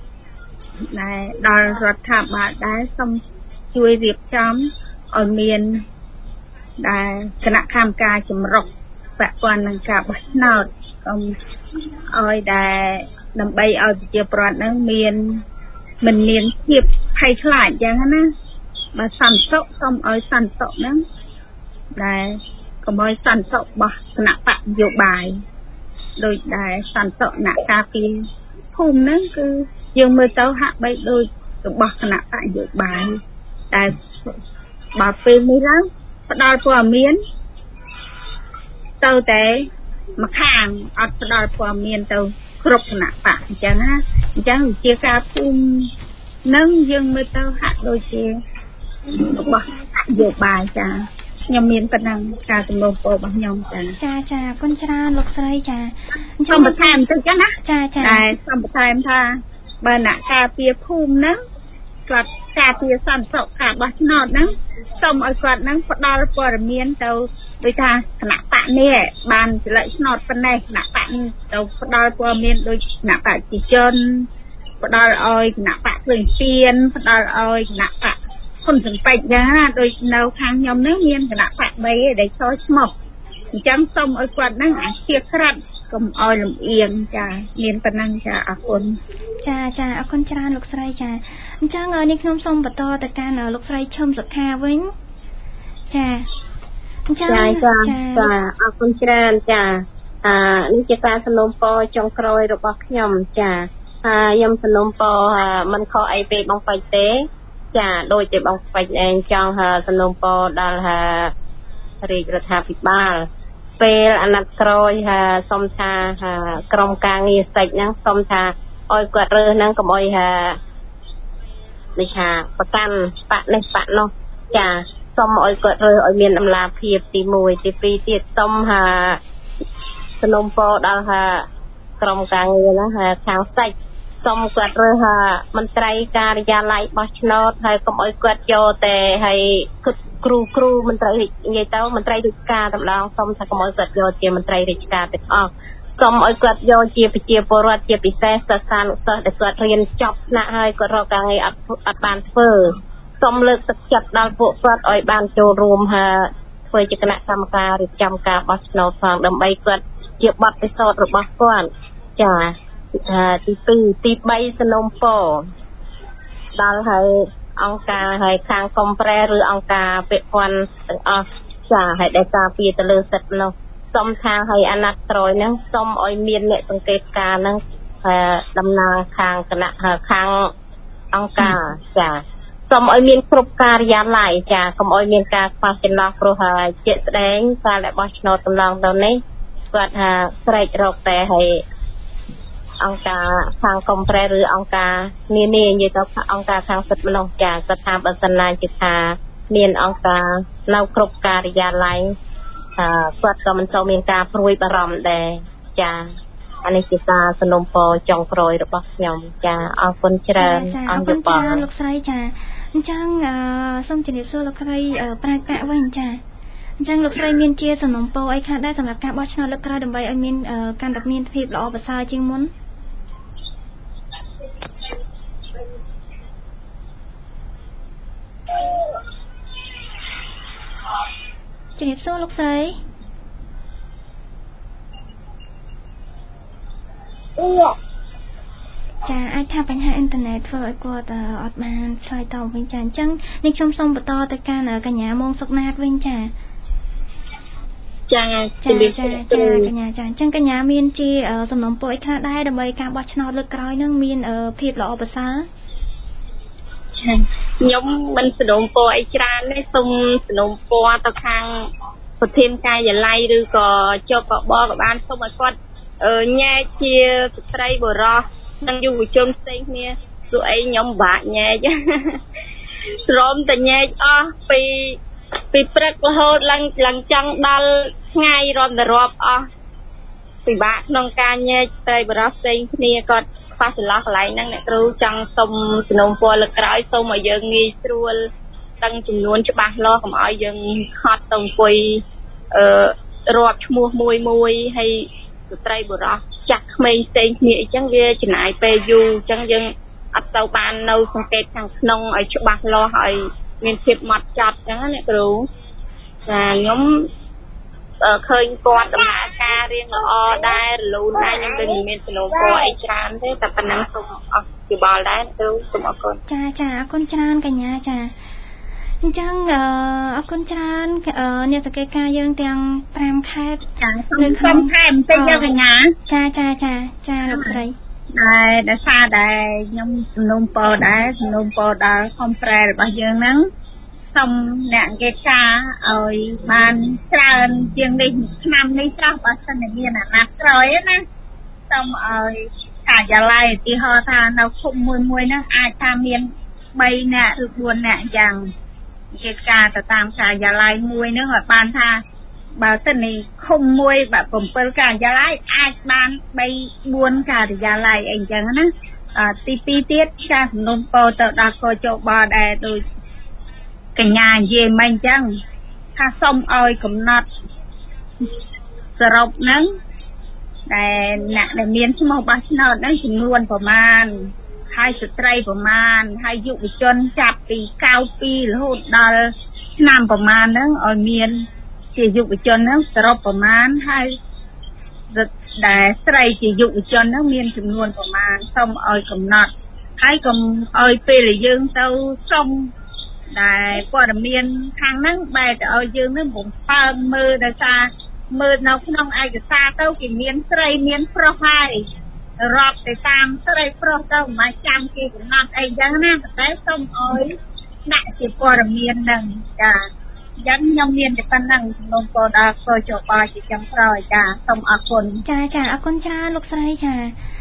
ដល់រដ្ឋាភិបាលដែរសូមជួយរៀបចំឲ្យមានដែលគណៈកម្មការចម្រុះពាក់ព័ន្ធនឹងការបោះឆ្នោតកុំឲ្យដែលដើម្បីឲ្យប្រជាពលរដ្ឋហ្នឹងមិនមានភាពភ័យខ្លាចចឹងណាបើសន្តិសុខសូមឲ្យសន្តិសុខហ្នឹងដែលកុំឲ្យសន្តិសុខរបស់គណៈបកនយោបាយដូចដែលសន្តិសុខអ្នកការពារភូមិហ្នឹងគឺយើងមើលទៅហាក់បីដូចរបស់គណៈបកនយោបាយតែបើពេលនេះឡើងផ្ដល់ព័ត៌មានទៅតែម្ខាងអត់ផ្ដល់ព័ត៌មានទៅគ្រប់គណៈបកអញ្ចឹងណាអញ្ចឹងវិជាការភូមិនឹងយើងមើលទៅហាក់ដូចជារបស់នយោបាយចាខ្ញុំមានប៉ុណ្ណឹងការសំណូមពររបស់ខ្ញុំចាអរគុណច្រើនលោកស្រីចាសូមបន្ថែមបន្តិចចឹងណាចាតែសូមបន្ថែមថាបើអ្នកការពារភូមិហ្នឹងគាត់ការពារសន្តិសុខការបោះឆ្នោតហ្នឹងសូមឲ្យគាត់ហ្នឹងផ្ដល់ព័ត៌មានទៅដូចថាគណៈបកនេះបានចលិឆ្នោតប៉ុណ្ណេះគណៈបកទៅផ្ដល់ព័ត៌មានដូចគណៈបកប្រជាជនផ្ដល់ឲ្យគណៈបកភ្លើងទៀនផ្ដល់ឲ្យគណៈបកហ៊ុនសំពេចចឹងណាដូចនៅខាងខ្ញុំហ្នឹងមានគណៈបក3ឯដែលចូលឈ្មោះអញ្ចឹងសូមឲ្យគាត់ហ្នឹងអាជាក្រាត់កុំឲ្យលំអៀងចាមានប៉ុណ្ណឹងចាអរគុណចាអរគុណច្រើនលោកស្រីចាអញ្ចឹងនេះខ្ញុំសូមបន្តទៅកាន់លោកស្រីឈឹមសុខាវិញចាអញ្ចឹងចាអរគុណច្រើនចានេះជាការសំណូមពរចុងក្រោយរបស់ខ្ញុំចាខ្ញុំសំណូមពរមិនខុសអីពេលបងពេជ្រទេចាដូចជាបងពេជ្រឯងចង់សំណូមពរដល់រាជរដ្ឋាភិបាលពេលអាណត្តិក្រោយសុំថាក្រុមការងារសិចហ្នឹងសុំថាឲ្យគាត់រើសហ្នឹងកុំឲ្យដូចថាប្រកាន់បកនេះបកនោះចាសុំឲ្យគាត់រើសឲ្យមានតម្លាភាពទី1ទី2ទៀតសុំសំណូមពរដល់ក្រុមការងារហ្នឹងខាងសិចសុំគាត់រើសមន្ត្រីការិយាល័យបោះឆ្នោតហើយកុំឲ្យគាត់យកតែឲ្យគ្រូមន្ត្រីនិយាយទៅមន្ត្រីរាជការតម្លងសុំថាកុំឲ្យគាត់យកជាមន្ត្រីរាជការទាំងអស់សុំឲ្យគាត់យកជាប្រជាពលរដ្ឋជាពិសេសសិស្សានុសិស្សដែលគាត់រៀនចប់ថ្នាក់ហើយគាត់រកការងារអត់បានធ្វើសុំលើកទឹកចិត្តដល់ពួកគាត់ឲ្យបានចូលរួមធ្វើជាគណៈកម្មការរៀបចំការបោះឆ្នោតផងដើម្បីគាត់ជាបទពិសោធន៍របស់គាត់ចាទី2ទី3សំណូមពរដល់ហើយអង្គការហើយខាងកំប្រែឬអង្គការពាក់ព័ន្ធទាំងអស់ចាហើយដែលការពារទៅលើសិទ្ធិនោះសុំថាឲ្យអាណត្តិក្រោយហ្នឹងសុំឲ្យមានអ្នកសង្កេតការហ្នឹងដំណើរខាងគណៈខាងអង្គការចាសុំឲ្យមានគ្រប់ការិយាល័យចាកុំឲ្យមានការខ្វះចន្លោះព្រោះជាក់ស្ដែងកាលដែលបោះឆ្នោតកន្លងទៅនេះគាត់ស្រែករកតែឲ្យអង្គការខាងកំប្រែឬអង្គការនានានិយាយទៅអង្គការខាងសិទ្ធិមនុស្សចាគាត់ថាបើសិនណាជាថាមានអង្គការនៅគ្រប់ការិយាល័យគាត់ក៏មិនសូវមានការព្រួយបារម្ភដែរចាអានេះជាការសំណូមពរចុងក្រោយរបស់ខ្ញុំចាអរគុណច្រើនអរគុណច្រើនលោកស្រីចាអញ្ចឹងសូមជម្រាបសួរលោកស្រីប្រាជ្ញាវិញចាអញ្ចឹងលោកស្រីមានជាសំណូមពរអីខ្លះដែរសម្រាប់ការបោះឆ្នោតលើកក្រោយដើម្បីឲ្យមានកាន់តែមានភាពល្អប្រសើរជាងមុនជំរាបសួរលោកស្រីចាអាចថាបញ្ហាអ៊ីនធឺណិតធ្វើឲ្យគាត់អត់បានឆ្លើយតបវិញចាអញ្ចឹងនេះខ្ញុំសូមបន្តទៅកាន់កញ្ញាម៉ងសុកណាតវិញចាចាកញ្ញាចាអញ្ចឹងកញ្ញាមានជាសំណុំពរអីខ្លះដែរដើម្បីការបោះឆ្នោតលើកក្រោយនឹងមានភាពល្អប្រសើរខ្ញុំមិនសំណុំពរអីច្រើនទេសូមសំណុំពរទៅខាងប្រធានការិយាល័យឬក៏ជាប់កបក៏បានសូមឲ្យគាត់ញែកជាស្ត្រីបុរសនិងយុវជនផ្សេងគ្នាព្រោះអីខ្ញុំបាក់ញែកព្រមតែញែកអស់ពីព្រឹករហូតឡើងចង់ដល់ថ្ងៃរាប់អស់ពិបាកក្នុងការញែកស្ត្រីបុរសផ្សេងគ្នាគាត់ខ្វះចន្លោះកន្លែងហ្នឹងអ្នកគ្រូចង់សុំសំណូមពរលើកក្រោយសូមឲ្យយើងងាយស្រួលទាំងចំនួនច្បាស់លាស់កុំឲ្យយើងខត់ទៅអង្គុយរាប់ឈ្មោះមួយហើយស្ត្រីបុរសចាស់ក្មេងផ្សេងគ្នាអីចឹងវាចំណាយពេលយូរអញ្ចឹងយើងអត់ទៅបាននៅសង្កេតខាងក្នុងឲ្យច្បាស់លាស់ឲ្យមានភាពម៉ត់ចត់អញ្ចឹងណាអ្នកគ្រូចាខ្ញុំឃើញគាត់ដំណើរការរៀងល្អដែររលូនដែរខ្ញុំដូចមានសំណូមពរអីច្រើនទេតែប៉ុណ្ណឹងសូមអរយោបល់ដែរគ្រូសូមអរគុណចាអរគុណច្រើនកញ្ញាចាអញ្ចឹងអរគុណច្រើនអ្នកសង្កេតការយើងទាំង5ខេត្តនៅក្នុងខេត្តបន្តិចយកកញ្ញាចាលោកស្រីដោយសារដែរខ្ញុំសំណូមពរដែរសំណូមពរដល់ខំប្រែរបស់យើងហ្នឹងសូមអ្នកអង្គការឲ្យបានច្រើនជាងនេះឆ្នាំនេះចាស់បើសិនមានអាណាក្រោយណាសូមឲ្យការិយាល័យឧទាហរណ៍ថានៅឃុំមួយហ្នឹងអាចថាមាន3នាក់ឬ4នាក់យ៉ាងអង្គការទៅតាមការិយាល័យមួយហ្នឹងឲ្យបានថាបើសិននេះឃុំមួយបើ7ការិយាល័យអាចបាន3-4ការិយាល័យអីចឹងណាទី2ទៀតការសំណុំពរទៅដល់កោជបដែរដូចកញ្ញានិយាយមិនអញ្ចឹងថាសូមឲ្យកំណត់សរុបហ្នឹងដែលអ្នកដែលមានឈ្មោះបោះឆ្នោតហ្នឹងចំនួនប្រមាណហើយស្ត្រីប្រមាណហើយយុវជនចាប់ពី92រហូតដល់ឆ្នាំប្រមាណហ្នឹងឲ្យមានជាយុវជនហ្នឹងសរុបប្រមាណហើយដែលស្រីជាយុវជនហ្នឹងមានចំនួនប្រមាណសូមឲ្យកំណត់ហើយកុំឲ្យពេលយើងទៅសុំដែលព័ត៌មានខាងហ្នឹងបែរទៅឲ្យយើងនឹងបំផើងមើលដោយសារមើលនៅក្នុងឯកសារទៅគេមានស្រីមានប្រុសហើយរាប់ទៅតាមស្រីប្រុសទៅមិនចាំគេកំណត់អីចឹងណាតែសូមឲ្យដាក់ជាព័ត៌មានហ្នឹងចាយ៉ាងខ្ញុំមានតែប៉ុណ្្នឹងក្នុងពរដល់កោជបជាចុងក្រោយចាសូមអរគុណចាអរគុណច្រើនលោកស្រីចា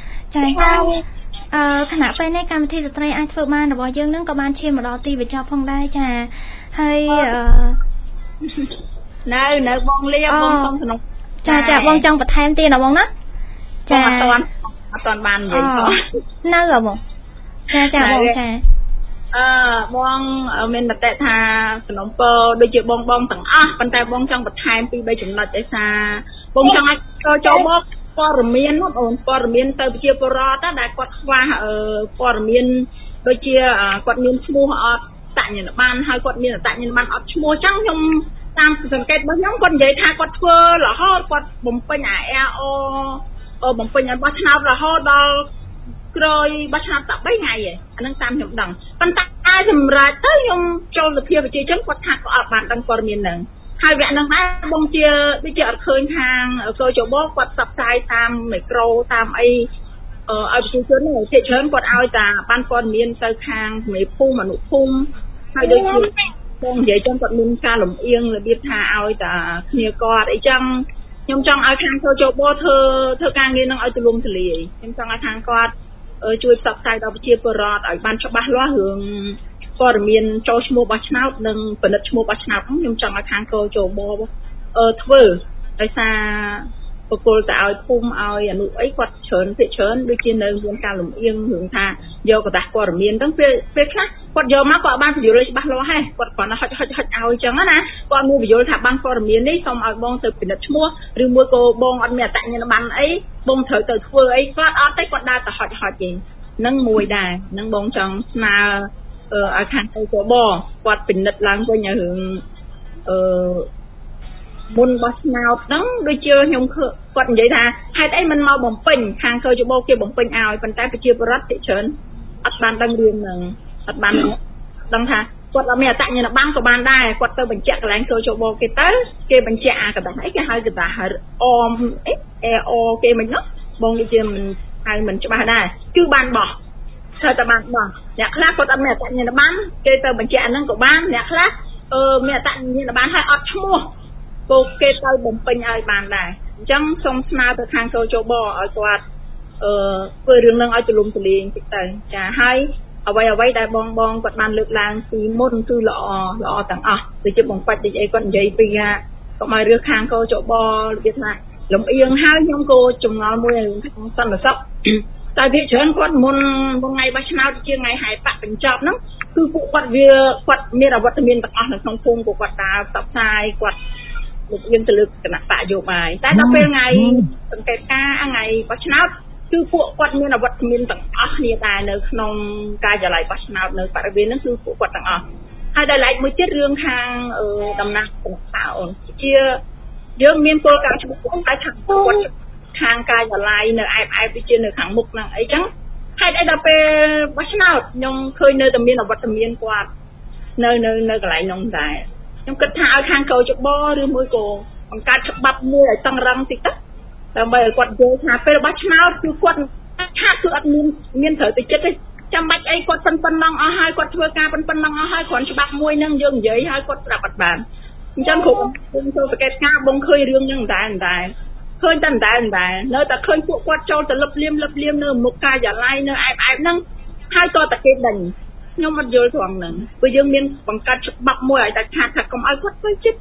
ខណៈពេលនេះកម្មវិធីស្ត្រីអាចធ្វើបានរបស់យើងនឹងក៏បានឈានមកដល់ទីបញ្ចប់ផងដែរចាហើយនៅបងលៀបបងសុំសំណុំចាបងចង់បន្ថែមទៀតណាបងណាចាអត់ទាន់បាននិយាយផងនៅហ៎បងចាបងចាបងមានមតិថាសំណុំពរដូចជាបងទាំងអស់ប៉ុន្តែបងចង់បន្ថែម2-3ចំណុចដោយសារបងចង់ឲ្យចូលមកព័ត៌មានបងព័ត៌មានទៅប្រជាពលរដ្ឋដែលគាត់ខ្វះព័ត៌មានដូចជាគាត់មានឈ្មោះអត់តញ្ញនប័ណ្ណហើយគាត់មានតញ្ញនប័ណ្ណអត់ឈ្មោះអញ្ចឹងខ្ញុំតាមសង្កេតរបស់ខ្ញុំគាត់និយាយថាគាត់ធ្វើរហូតគាត់បំពេញបំពេញឲ្យបោះឆ្នោតរហូតដល់ក្រោយបោះឆ្នោតតែ3ថ្ងៃឯងអានឹងតាមខ្ញុំដឹងប៉ុន្តែសម្រាប់ទៅខ្ញុំចូលសភាប្រជាជនគាត់ថាគាត់អត់បានដឹងព័ត៌មានហ្នឹងហើយវគ្គហ្នឹងដែរបងជាដូចជាអត់ឃើញខាងកោជបគាត់ផ្សព្វផ្សាយតាមមីក្រូតាមអីឲ្យប្រជាជនហ្នឹងភាគច្រើនគាត់ឲ្យតែបានព័ត៌មានទៅខាងមេភូមិអនុភូមិហើយដូចជាបងនិយាយចឹងគាត់មានការលំអៀងរបៀបថាឲ្យតែគ្នាគាត់អីចឹងខ្ញុំចង់ឲ្យខាងកោជបធ្វើការងារហ្នឹងឲ្យទូលំទូលាយខ្ញុំចង់ឲ្យខាងគាត់ជួយផ្សព្វផ្សាយដល់ប្រជាពលរដ្ឋឲ្យបានច្បាស់លាស់រឿងព័ត៌មានចូលឈ្មោះបោះឆ្នោតនិងពិនិត្យឈ្មោះបោះឆ្នោតខ្ញុំចង់ឲ្យខាងកោជបធ្វើដោយសារបកគលទៅឲ្យភូមិឲ្យអនុអីគាត់ច្រើនភាគច្រើនដូចជានៅមានការលំអៀងរឿងថាយកកតាស់ព័ត៌មានហ្នឹងពេលខ្លះគាត់យកមកគាត់បានបញ្យល់ច្បាស់លាស់ហើយគាត់គ្រាន់តែហុចឲ្យចឹងណាគាត់មានបញ្យល់ថាបានព័ត៌មាននេះសូមឲ្យបងទៅពិនិត្យឈ្មោះឬមួយក៏បងអត់មានអត្តញ្ញាណប័ណ្ណអីបងត្រូវទៅធ្វើអីគាត់អត់ទេគាត់ដើរទៅហុចឯងហ្នឹងមួយដែរហ្នឹងបងចង់ស្នើឲ្យខាងកោជបគាត់ពិនិត្យឡើងវិញឲ្យរឿងមុនបោះឆ្នោតហ្នឹងដូចជាខ្ញុំគាត់និយាយថាហេតុអីមិនមកបំពេញខាងកោជបគេបំពេញឲ្យប៉ុន្តែប្រជាពលរដ្ឋភាគច្រើនអត់បានដឹងរឿងហ្នឹងអត់បានដឹងថាគាត់អត់មានអត្តញ្ញាណប័ណ្ណក៏បានដែរគាត់ទៅបញ្ជាក់កន្លែងកោជបគេទៅគេបញ្ជាក់អាកណ្ដាស់អីគេហៅកណ្ដាស់អមអីអេអូគេមិននោះបងនេះជាមិនហៅមិនច្បាស់ដែរគឺបានបោះត្រូវតែបានបោះអ្នកខ្លះគាត់អត់មានអត្តញ្ញាណប័ណ្ណគេទៅបញ្ជាក់ហ្នឹងក៏បានអ្នកខ្លះមានអត្តញ្ញាណប័ណ្ណហើយអត់ឈ្មោះក៏គេទៅបំពេញឲ្យបានដែរអញ្ចឹងសូមស្នើទៅខាងកោជបឲ្យគាត់ធ្វើរឿងហ្នឹងឲ្យទូលំទូលាយបន្តិចទៅចាហើយអ្វីដែលបងគាត់បានលើកឡើងពីមុនគឺល្អទាំងអស់ដូចជាបងបាច់ដូចអីគាត់និយាយពីថាកុំឲ្យរើសខាងកោជបរបៀបថាលំអៀងហើយខ្ញុំក៏ចម្ងល់មួយខាងសន្តិសុខតែវាច្រើនគាត់មុនថ្ងៃបោះឆ្នោតជាថ្ងៃហែបបញ្ចប់ហ្នឹងគឺពួកគាត់មានអវត្តមានទាំងអស់នៅក្នុងភូមិពួកគាត់ដើរផ្សព្វផ្សាយគាត់លំអៀងទៅលើគណៈបកយោបាយតែដល់ពេលថ្ងៃសង្កេតការណ៍ថ្ងៃបោះឆ្នោតគឺពួកគាត់មានអវត្តមានទាំងអស់គ្នាដែរនៅក្នុងការិយាល័យបោះឆ្នោតនៅបរិវេណហ្នឹងគឺពួកគាត់ទាំងអស់ហើយដល់ឡែកមួយទៀតរឿងខាងតំណាងគណៈបកអូនជាយើងមានគោលការណ៍ច្បាស់លាស់តែថាគាត់ខាងការិយាល័យនៅឯបដូចជានៅខាងមុខហ្នឹងអីចឹងហេតុអីដល់ពេលបោះឆ្នោតខ្ញុំឃើញនៅតែមានអវត្តមានគាត់នៅកន្លែងនោះដែរខ្ញុំគិតថាឲ្យខាងកោជបឬមួយក៏បង្កើតច្បាប់មួយឲ្យតឹងរឹងតិចទៅដើម្បីឲ្យគាត់យល់ថាពេលបោះឆ្នោតគឺគាត់ថាគឺអត់មានត្រូវទៅចិត្តទេចាំបាច់អីគាត់ប៉ុណ្ណឹងអស់ហើយគាត់ធ្វើការប៉ុណ្ណឹងអស់ហើយគ្រាន់ច្បាប់មួយហ្នឹងយើងនិយាយឲ្យគាត់ស្ដាប់អត់បានអញ្ចឹងគ្រប់ខ្ញុំចូលសង្កេតការបងឃើញរឿងហ្នឹងតែឃើញតែនៅតែឃើញពួកគាត់ចូលទៅលឹបលៀមនៅមុខការិយាល័យនៅឯបហ្នឹងហើយក៏តែគេដេញខ្ញុំអត់យល់ត្រង់ហ្នឹងព្រោះយើងមានបង្កើតច្បាប់មួយឲ្យតែថាកុំឲ្យគាត់ទៅចិត្ត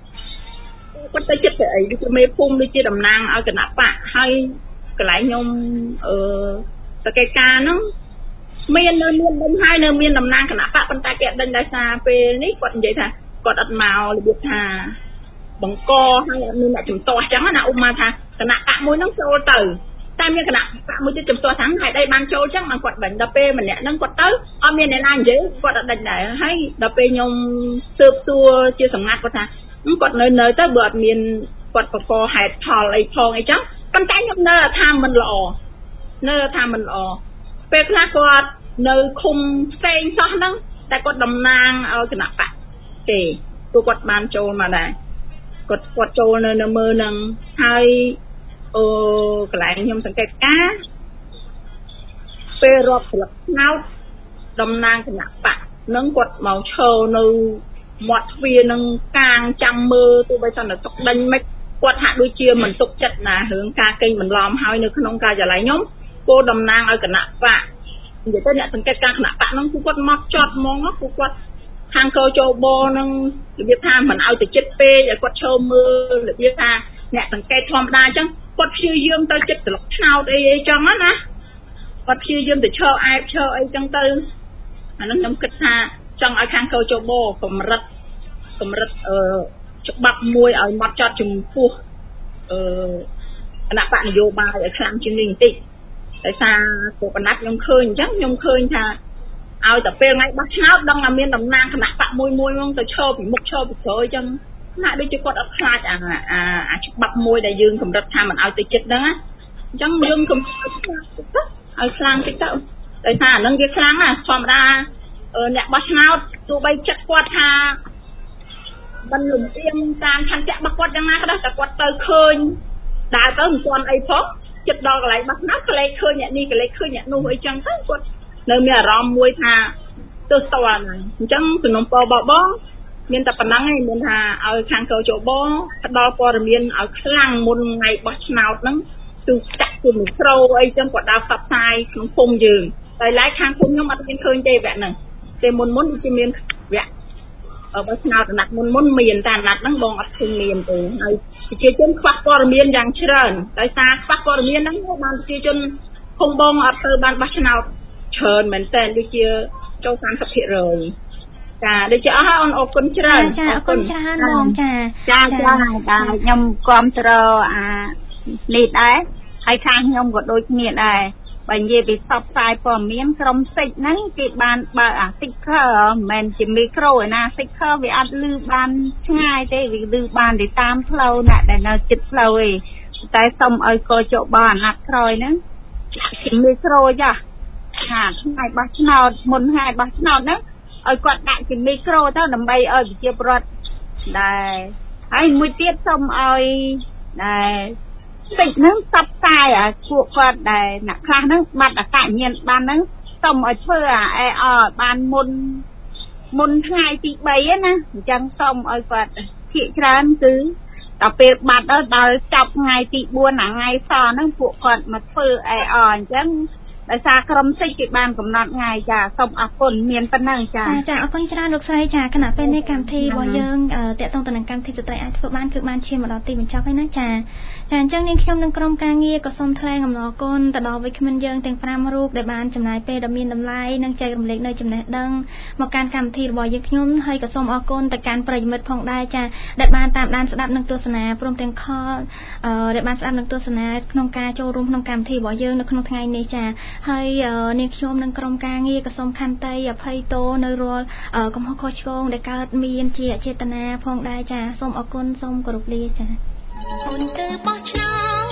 ទៅអីដូចជាមេភូមិដូចជាតំណាងឲ្យគណៈបកហើយកន្លែងខ្ញុំសង្កេតការហ្នឹងមានដេញហើយនៅមានតំណាងគណៈបកប៉ុន្តែគេអត់ដេញដោយសារពេលនេះគាត់និយាយថាគាត់អត់មករបៀបថាបង្កហើយអត់មានអ្នកជំទាស់អញ្ចឹងណាឧបមាថាគណៈបកមួយហ្នឹងចូលទៅតែមានគណៈបកមួយទៀតជំទាស់ថាហេតុអីបានចូលអញ្ចឹងបានគាត់ដេញដល់ពេលម្នាក់ហ្នឹងគាត់ទៅអត់មានអ្នកណានិយាយគាត់អត់ដេញដែរហើយដល់ពេលខ្ញុំស៊ើបសួរជាសម្ងាត់គាត់ថាគាត់នៅទៅបើអត់មានគាត់បកកហេតុផលអីផងអីចឹងប៉ុន្តែខ្ញុំនៅថាមិនល្អពេលខ្លះគាត់នៅឃុំផ្សេងសោះហ្នឹងតែគាត់តំណាងឲ្យគណៈបកគេព្រោះគាត់បានចូលមកដែរគាត់ចូលនៅមើលហ្នឹងហើយកន្លែងខ្ញុំសង្កេតការពេលរាប់ស្លឹកស្នោតតំណាងគណៈបកហ្នឹងគាត់មកឈរនៅមាត់ទ្វារនឹងកាងចាំមើលទោះបីថានៅទុកដេញមិនគាត់ហាក់ដូចជាមិនទុកចិត្តណារឿងការកេងបន្លំហើយនៅក្នុងការិយាល័យខ្ញុំគោលតំណាងឲ្យគណៈបកនិយាយទៅអ្នកសង្កេតការគណៈបកហ្នឹងគឺគាត់មកចត់ហ្មងគឺគាត់ខាងកោជបនឹងរបៀបថាមិនឲ្យទៅចិត្តពេកឲ្យគាត់ឈរមើលរបៀបថាអ្នកសង្កេតធម្មតាអញ្ចឹងគាត់ព្យាយាមទៅចិត្តត្រឡប់ឆ្នោតអីចឹងណាគាត់ព្យាយាមទៅឈរអែបឈរអីចឹងទៅអាហ្នឹងខ្ញុំគិតថាចង់ឲ្យខាងកោជបកម្រិតច្បាប់មួយឲ្យមកចត់ចំពោះគណៈបកនយោបាយឲ្យខ្លាំងជាងនេះបន្តិចដោយសារពួកបណ្ណាត់ខ្ញុំឃើញអញ្ចឹងខ្ញុំឃើញថាឲ្យតែពេលថ្ងៃបោះឆ្នោតដឹងថាមានតំណាងគណៈបកមួយហ្នឹងទៅឈរពីមុខឈរពីក្រោយអញ្ចឹងណាដូចជាគាត់អត់ខ្លាចអាច្បាប់មួយដែលយើងកម្រិតថាមិនឲ្យទៅចិត្តហ្នឹងអញ្ចឹងយើងកម្រិតឲ្យខ្លាំងតិចទៅដោយសារអាហ្នឹងវាខ្លាំងណាធម្មតាអ្នកបោះឆ្នោតទោះបីចិត្តគាត់ថាមិនលំអៀងតាមឆន្ទៈរបស់គាត់យ៉ាងណាក៏ដោយតែគាត់ទៅឃើញដើរទៅមិនទាន់អីផងចិត្តដល់កន្លែងបោះឆ្នោតក៏លេខឃើញអ្នកនេះក៏លេខឃើញអ្នកនោះអីចឹងទៅគាត់នៅមានអារម្មណ៍មួយថាទៅស្ទាល់ហ្នឹងអញ្ចឹងសំណុំពរបងមានតែប៉ុណ្ណឹងឯងមានថាឲ្យខាងកោជបផ្ដល់ព័ត៌មានឲ្យខ្លាំងមុនថ្ងៃបោះឆ្នោតហ្នឹងទូចាក់ទូមីក្រូអីចឹងគាត់ដើរផ្សព្វផ្សាយក្នុងភូមិយើងតែឡែកខាងភូមិខ្ញុំអត់មានឃើញទេវគ្គហ្នឹងតែមុនដូចជាមានវគ្គបោះឆ្នោតអាណត្តិមុនមានតែអាណត្តិហ្នឹងបងអត់ឃើញមានទេហើយប្រជាជនខ្វះព័ត៌មានយ៉ាងច្រើនដោយសារខ្វះព័ត៌មានហ្នឹងបានប្រជាជនភូមិបងអត់ទៅបានបោះឆ្នោតច្រើនមែនតើដូចជាចូល 30% ចាដូចជាអស់ហើយអូនអរគុណច្រើនចាអរគុណច្រើនបងចាខ្ញុំគ្រប់គ្រងអានេះដែរហើយខាងខ្ញុំក៏ដូចគ្នាដែរបើនិយាយពីផ្សព្វផ្សាយព័ត៌មានក្រុមសិចហ្នឹងគេបានបើអាសិចខឺមិនមែនជាមីក្រូឯណាសិចខឺវាអត់លឺបានឆ្ងាយទេវាលឺបានទៅតាមផ្លូវណាដែលនៅជិតផ្លូវឯងតែសុំឲ្យកោជបអាណត្តិក្រោយហ្នឹងជាមីក្រូចាថ្ងៃបោះឆ្នោតមុនថ្ងៃបោះឆ្នោតហ្នឹងឲ្យគាត់ដាក់ជាមីក្រូទៅដើម្បីឲ្យប្រជាពលរដ្ឋដែរហើយមួយទៀតសូមឲ្យដែរតិចហ្នឹងផ្សព្វផ្សាយពួកគាត់ដែរអ្នកខ្លះហ្នឹងបាត់អត្តញ្ញាណបានហ្នឹងសូមឲ្យធ្វើអេអបានមុនថ្ងៃទី3ណាអញ្ចឹងសូមឲ្យគាត់ភាគច្រើនគឺដល់ពេលបាត់ដល់ចប់ថ្ងៃទី4ថ្ងៃសហ្នឹងពួកគាត់មកធ្វើអេអអញ្ចឹងដោយសារក្រុមសិទ្ធិគេបានកំណត់ថ្ងៃចាសូមអរគុណមានប៉ុណ្ណឹងចាចាអរគុណច្រើនលោកស្រីចាគណៈពេលនេះកម្មវិធីរបស់យើងតកតងទៅនឹងកម្មវិធីស្ត្រីអាចធ្វើបានគឺបានឈានមកដល់ទីបញ្ចប់ហើយណាចាអញ្ចឹងនាងខ្ញុំនិងក្រុមការងារក៏សូមថ្លែងអំណរគុណទៅដល់វិក្កាមយើងទាំង5រូបដែលបានចំណាយពេលដ៏មានតម្លៃនិងចែករំលែកនៅចំណេះដឹងមកកាន់កម្មវិធីរបស់យើងខ្ញុំហើយក៏សូមអរគុណទៅកាន់ប្រិយមិត្តផងដែរចាដែលបានតាមដានស្ដាប់និងទស្សនាព្រមទាំងខលដែលបានស្ដាប់និងទស្សនាក្នុងការចូលរួមក្នុងកម្មវិធីរបស់យើងនៅក្នុងថ្ងៃនេះចាហើយនាងខ្ញុំនិងក្រុមការងារក៏សូមខន្តីអភ័យទោសនៅរាល់កំហុសខុសឆ្គងដែលកើតមានជាអចេតនាផងដែរចាសូមអរគុណសូមគោរពលាចាអូនទៅបោះឆ្នោត